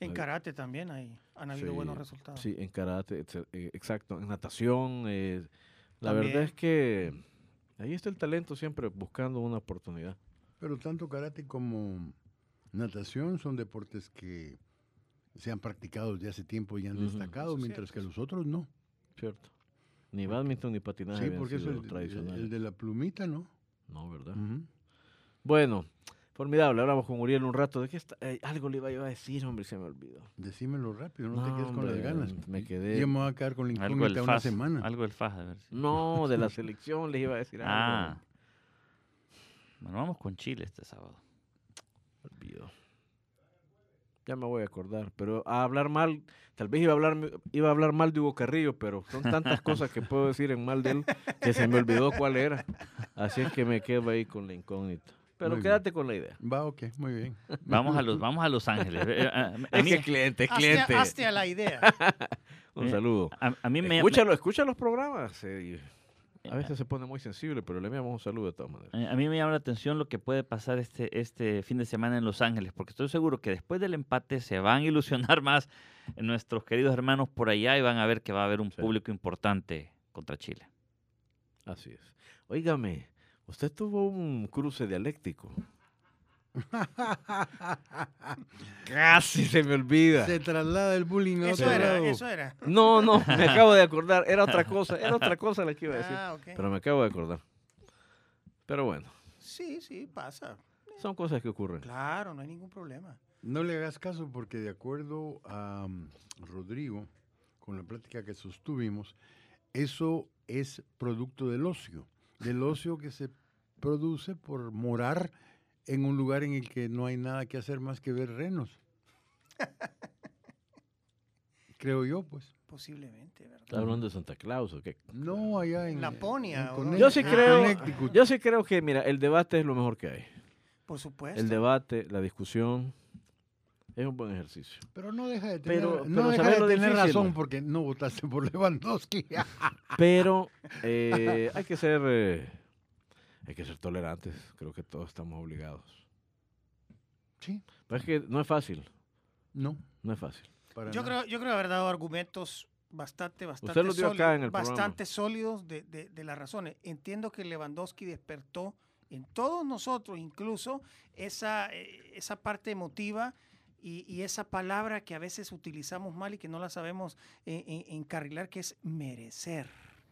En karate también han habido
Sí,
buenos resultados.
Sí, en karate, exacto. En natación, la
También.
verdad es que ahí está el talento siempre buscando una oportunidad.
Pero tanto karate como natación son deportes que se han practicado desde hace tiempo y han
Ujú.
destacado,
Eso es
mientras
cierto.
que los otros no.
Cierto. Ni badminton ni patinaje
Sí,
habían
porque es
sido
el
tradicionales.
de la plumita, ¿no?
No, ¿verdad?
Ujú.
Bueno, formidable. Hablamos con Uriel un rato. ¿De qué está? Algo le iba yo a decir, hombre, se me olvidó.
Decímelo rápido, no te quedes con
hombre,
las ganas.
me quedé-
Yo me voy a quedar con la
Algo
incógnita
del
una
FAS.
semana.
Algo del FAS, a ver si.
No, de la selección les iba a decir algo.
Ah. Bueno, vamos con Chile este sábado.
Olvido. Ya me voy a acordar, pero a hablar mal, tal vez iba a hablar mal de Hugo Carrillo, pero son tantas cosas que puedo decir en mal de él que se me olvidó cuál era. Así es que me quedo ahí con la incógnita. Pero
Muy
quédate con la idea.
Va, ok, muy bien.
Vamos a Los Ángeles. A
Es
mí,
que cliente, cliente.
Hazte a la idea.
Un saludo.
a mí me,
Escucha los programas. A veces se pone muy sensible, pero le enviamos un saludo de todas maneras.
A mí me llama la atención lo que puede pasar este fin de semana en Los Ángeles, porque estoy seguro que después del empate se van a ilusionar más nuestros queridos hermanos por allá y van a ver que va a haber un
Sí.
público importante contra Chile.
Así es. Óigame, usted tuvo un cruce dialéctico. Casi se me olvida.
Se traslada el bullying a
Eso
otro
era,
lado.
eso era.
No, me acabo de acordar. Era otra cosa la que iba a decir.
Ah, ok.
Pero me acabo de acordar. Pero bueno,
Sí, pasa.
son cosas que ocurren.
Claro, no hay ningún problema.
No le hagas caso porque de acuerdo a Rodrigo, con la plática que sostuvimos, eso es producto del ocio que se produce por morar en un lugar en el que no hay nada que hacer más que ver renos. Creo yo, pues.
Posiblemente, ¿verdad?
¿Está hablando de Santa Claus o qué?
No, allá en
Laponia, ¿o no?
Connecticut.
Yo sí creo,
Connecticut.
yo sí creo que, mira, el debate es lo mejor que hay.
Por supuesto.
El debate, la discusión, es un buen ejercicio.
Pero no deja de tener,
Pero
no deja
¿sabes
de
lo
tener
difícil?
razón porque no votaste por Lewandowski.
Pero hay que ser tolerantes. Creo que todos estamos obligados.
Sí,
Pero es que no es fácil.
no.
No es fácil.
Para
Yo
nada.
creo haber dado argumentos bastante
Usted lo dio acá en el programa.
bastante sólidos de las razones. Entiendo que Lewandowski despertó en todos nosotros, incluso esa parte emotiva y esa palabra que a veces utilizamos mal y que no la sabemos encarrilar, que es merecer.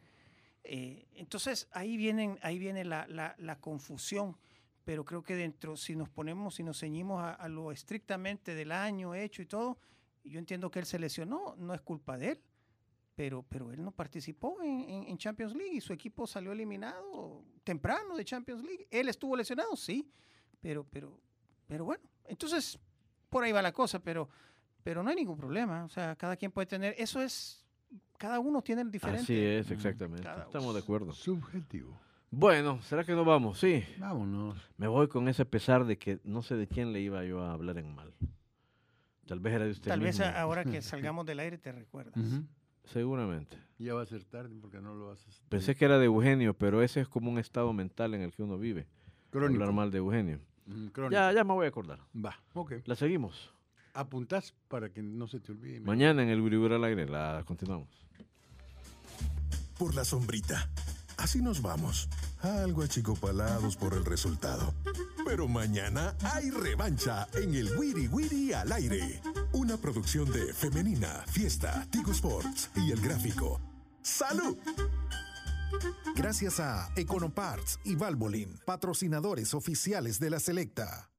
Entonces ahí viene la confusión, pero creo que dentro, si nos ceñimos a lo estrictamente del año hecho y todo, yo entiendo que él se lesionó, no es culpa de él, pero él no participó en Champions League y su equipo salió eliminado temprano de Champions League. Él estuvo lesionado, sí, pero bueno, entonces por ahí va la cosa, pero no hay ningún problema, o sea, cada quien puede tener, cada uno tiene el diferente.
Así es, exactamente.
Cada
Estamos de acuerdo.
Subjetivo.
Bueno, ¿será que nos vamos? Sí.
Vámonos.
Me voy con ese pesar de que no sé de quién le iba yo a hablar en mal. Tal vez era de usted
Tal vez
mismo.
ahora que salgamos del aire te recuerdas.
Ujú.
Seguramente.
Ya va a ser tarde porque no lo haces.
Pensé que era de Eugenio, pero ese es como un estado mental en el que uno vive.
Crónico.
Hablar mal de Eugenio.
Crónico.
Ya me voy a acordar.
Va, ok.
La seguimos.
Apuntás para que no se te olvide.
Mañana en el Guribur al aire. La continuamos.
Por la sombrita. Así nos vamos. Algo achicopalados por el resultado. Pero mañana hay revancha en el Wiri Wiri al aire. Una producción de Femenina, Fiesta, Tigo Sports y El Gráfico. ¡Salud!
Gracias a Econoparts y Valvoline, patrocinadores oficiales de la Selecta.